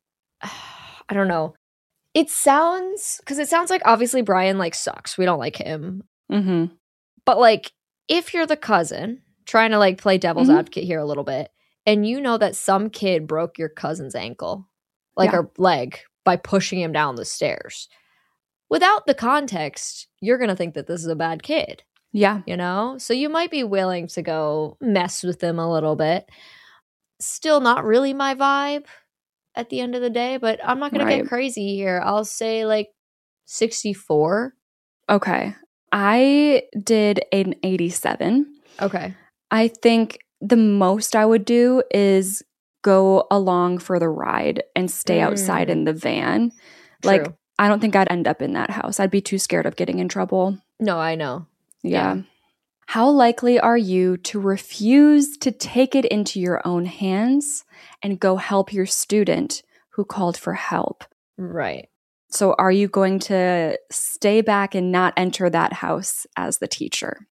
I don't know. It sounds, because it sounds like obviously Brian like sucks. We don't like him. Mm-hmm. But like, if you're the cousin, trying to like play devil's Mhm. advocate here a little bit, and you know that some kid broke your cousin's ankle, like Yeah. her leg, by pushing him down the stairs, without the context, you're going to think that this is a bad kid, Yeah. you know? So you might be willing to go mess with them a little bit. Still not really my vibe at the end of the day, but I'm not going to Right. get crazy here. I'll say like sixty-four. Okay. I did an eighty-seven. Okay. I think the most I would do is go along for the ride and stay outside Mm. in the van. True. Like, I don't think I'd end up in that house. I'd be too scared of getting in trouble. No, I know. Yeah. Yeah. How likely are you to refuse to take it into your own hands and go help your student who called for help? Right. So are you going to stay back and not enter that house as the teacher?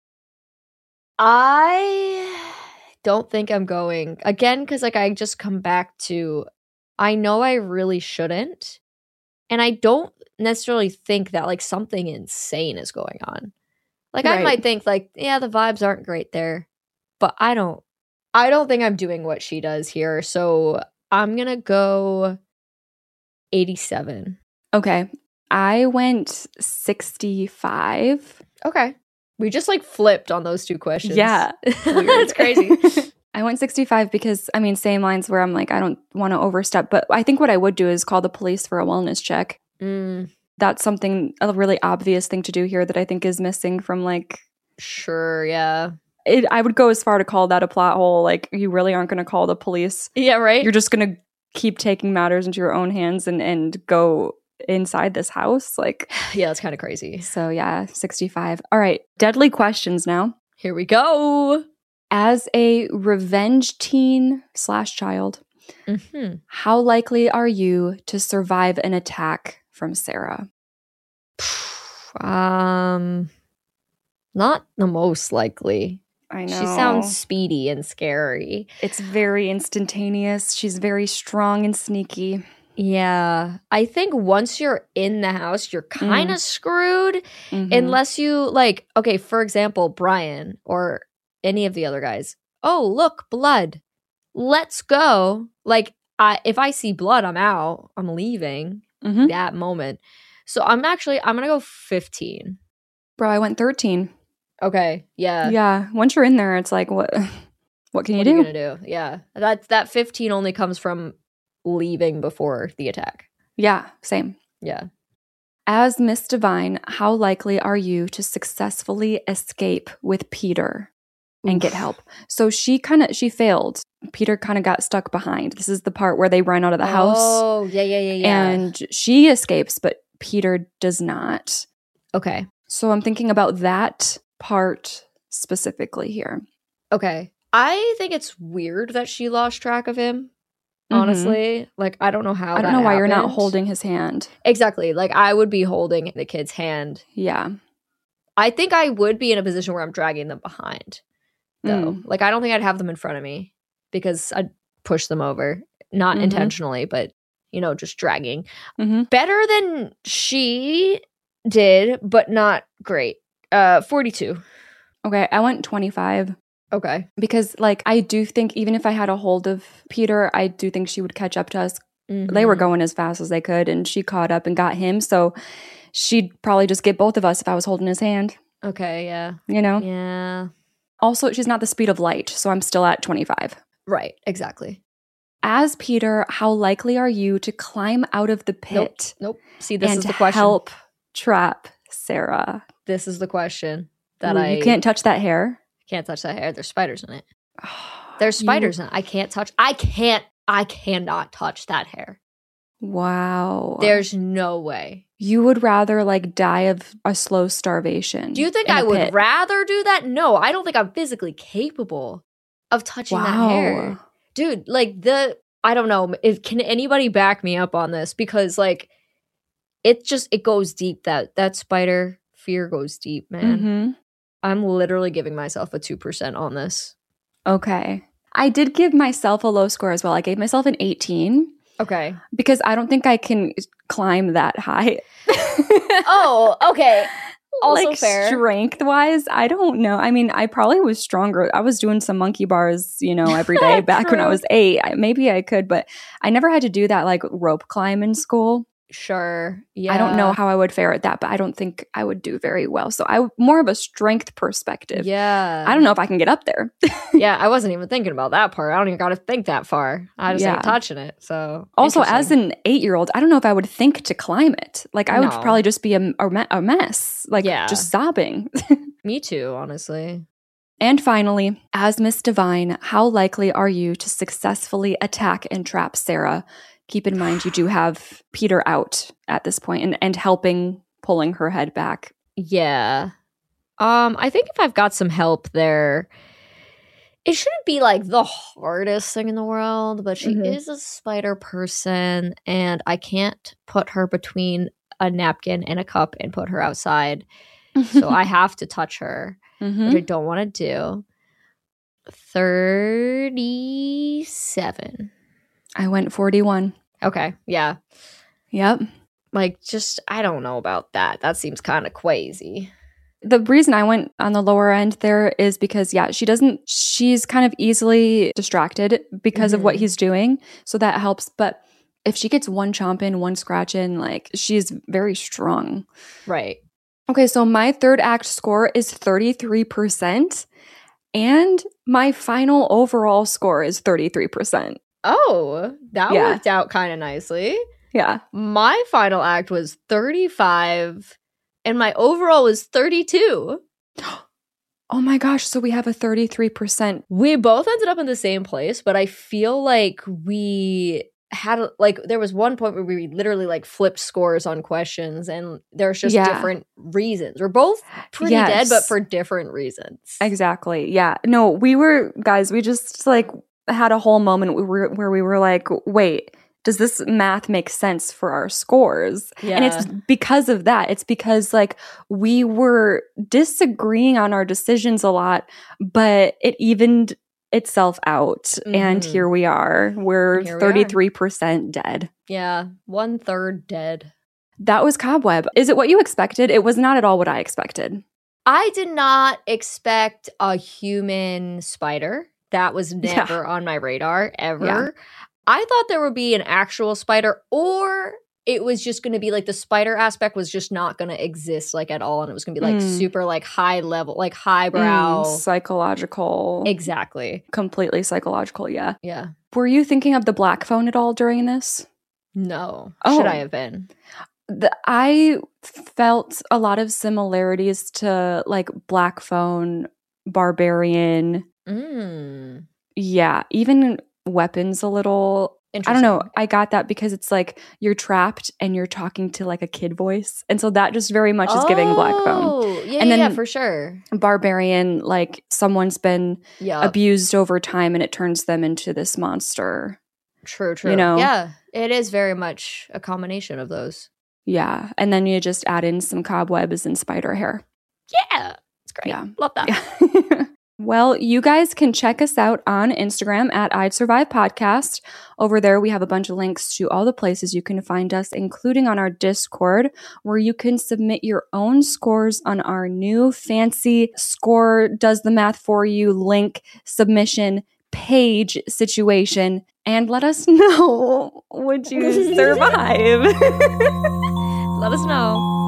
I don't think I'm going again because like I just come back to I know I really shouldn't, and I don't necessarily think that like something insane is going on. Like I Right. might think like, yeah, the vibes aren't great there, but I don't I don't think I'm doing what she does here. So I'm gonna go eighty-seven. Okay. I went sixty-five. Okay. We just like flipped on those two questions. Yeah. Weird. It's crazy. I went sixty-five because, I mean, same lines where I'm like, I don't want to overstep. But I think what I would do is call the police for a wellness check. Mm, That's something, a really obvious thing to do here that I think is missing from like, sure, yeah. it, I would go as far to call that a plot hole. Like, you really aren't going to call the police. Yeah, right? You're just going to keep taking matters into your own hands and, and go inside this house. Like, Yeah, that's kind of crazy. so yeah, sixty-five. All right. Deadly questions now. Here we go. As a revenge teen slash child, hmm how likely are you to survive an attack from Sarah? Um, not the most likely. I know. She sounds speedy and scary. It's very instantaneous. She's very strong and sneaky. Yeah, I think once you're in the house, you're kind of screwed Mhm. unless you like. Okay, for example, Brian or any of the other guys. Oh, look, blood. Let's go. Like, I if I see blood, I'm out. I'm leaving Mhm. that moment. So I'm actually I'm gonna go fifteen. Bro, I went thirteen. Okay, yeah. Yeah. Once you're in there, it's like, what What can you What do? are you gonna do? Yeah, that that fifteen only comes from leaving before the attack. Yeah, same. Yeah. As Miss Divine, how likely are you to successfully escape with Peter? and Oof. get help. So she kind of, she failed. Peter kind of got stuck behind. This is the part where they run out of the house. Oh, yeah, yeah, yeah, yeah. And she escapes, but Peter does not. Okay. So I'm thinking about that part specifically here. Okay. I think it's weird that she lost track of him. Honestly, mm-hmm. like I don't know how. I don't that know why happened. You're not holding his hand. Exactly. Like I would be holding the kid's hand. Yeah. I think I would be in a position where I'm dragging them behind, though. Mm. Like I don't think I'd have them in front of me because I'd push them over, not Mm-hmm. intentionally, but you know, just dragging. Mm-hmm. Better than she did, but not great. Uh, forty-two. Okay, I went twenty-five. Okay. Because, like, I do think even if I had a hold of Peter, I do think she would catch up to us. Mm-hmm. They were going as fast as they could, and she caught up and got him. So she'd probably just get both of us if I was holding his hand. Okay, yeah. You know? Yeah. Also, she's not the speed of light, so I'm still at twenty-five. Right, exactly. As Peter, how likely are you to climb out of the pit? Nope. nope. See, this and is the question. Help trap Sarah. This is the question that Ooh, I... You can't touch that hair? Can't touch that hair. There's spiders in it. There's spiders you... in it. I can't touch. I can't. I cannot touch that hair. Wow. There's no way. You would rather like die of a slow starvation. Do you think I would pit. rather do that? No, I don't think I'm physically capable of touching wow. that hair. Dude, like the, I don't know. If, can anybody back me up on this? Because like, it just, it goes deep. That, that spider fear goes deep, man. Mm-hmm. I'm literally giving myself a two percent on this. Okay. I did give myself a low score as well. I gave myself an eighteen. Okay. Because I don't think I can climb that high. Oh, okay. Also like fair. Strength-wise, I don't know. I mean, I probably was stronger. I was doing some monkey bars, you know, every day back when I was eight. I, maybe I could, but I never had to do that like rope climb in school. Sure. Yeah. I don't know how I would fare at that, but I don't think I would do very well. So I more of a strength perspective. Yeah. I don't know if I can get up there. Yeah, I wasn't even thinking about that part. I don't even got to think that far. I just yeah. ain't touching it. So also, as an eight-year-old, I don't know if I would think to climb it. Like I no. would probably just be a, a, a mess, like yeah. just sobbing. Me too, honestly. And finally, as Miss Divine, how likely are you to successfully attack and trap Sarah? Keep in mind, you do have Peter out at this point and, and helping pulling her head back. Yeah. Um, I think if I've got some help there, it shouldn't be like the hardest thing in the world, but she mm-hmm. is a spider person and I can't put her between a napkin and a cup and put her outside. So I have to touch her, mm-hmm. which I don't want to do. thirty-seven. I went forty-one. Okay, yeah. Yep. Like, just, I don't know about that. That seems kind of crazy. The reason I went on the lower end there is because, yeah, she doesn't, she's kind of easily distracted because mm-hmm. of what he's doing. So that helps. But if she gets one chomp in, one scratch in, like, she's very strong. Right. Okay, so my third act score is thirty-three percent. And my final overall score is thirty-three percent. Oh, that yeah. worked out kind of nicely. Yeah. My final act was thirty-five and my overall was thirty-two. Oh my gosh, so we have a thirty-three percent. We both ended up in the same place, but I feel like we had, a, like, there was one point where we literally, like, flipped scores on questions and there's just yeah. different reasons. We're both pretty yes. dead, but for different reasons. Exactly, yeah. No, we were, guys, we just, like, had a whole moment where we were like, wait, does this math make sense for our scores? Yeah. And it's because of that. It's because like we were disagreeing on our decisions a lot, but it evened itself out. Mm-hmm. And here we are. We're here thirty-three percent we are. Dead. Yeah. One third dead. That was Cobweb. Is it what you expected? It was not at all what I expected. I did not expect a human spider. That was never yeah. on my radar, ever. Yeah. I thought there would be an actual spider, or it was just going to be like the spider aspect was just not going to exist like at all. And it was going to be like mm. super like high level, like highbrow. Mm, psychological. Exactly. Completely psychological, yeah. Yeah. Were you thinking of the black phone at all during this? No. Oh. Should I have been? The, I felt a lot of similarities to like Black Phone barbarian. Mm. Yeah, even weapons a little. I don't know. I got that because it's like you're trapped and you're talking to like a kid voice. And so that just very much is oh, giving Black Phone. Yeah, and yeah, then yeah, for sure. Barbarian, like someone's been yep. abused over time and it turns them into this monster. True, true. You know? Yeah, it is very much a combination of those. Yeah. And then you just add in some cobwebs and spider hair. Yeah. It's great. Yeah. Love that. Yeah. Well, you guys can check us out on Instagram at I'd Survive Podcast. Over there, we have a bunch of links to all the places you can find us, including on our Discord, where you can submit your own scores on our new fancy score does the math for you link submission page situation, and let us know, would you survive? Let us know.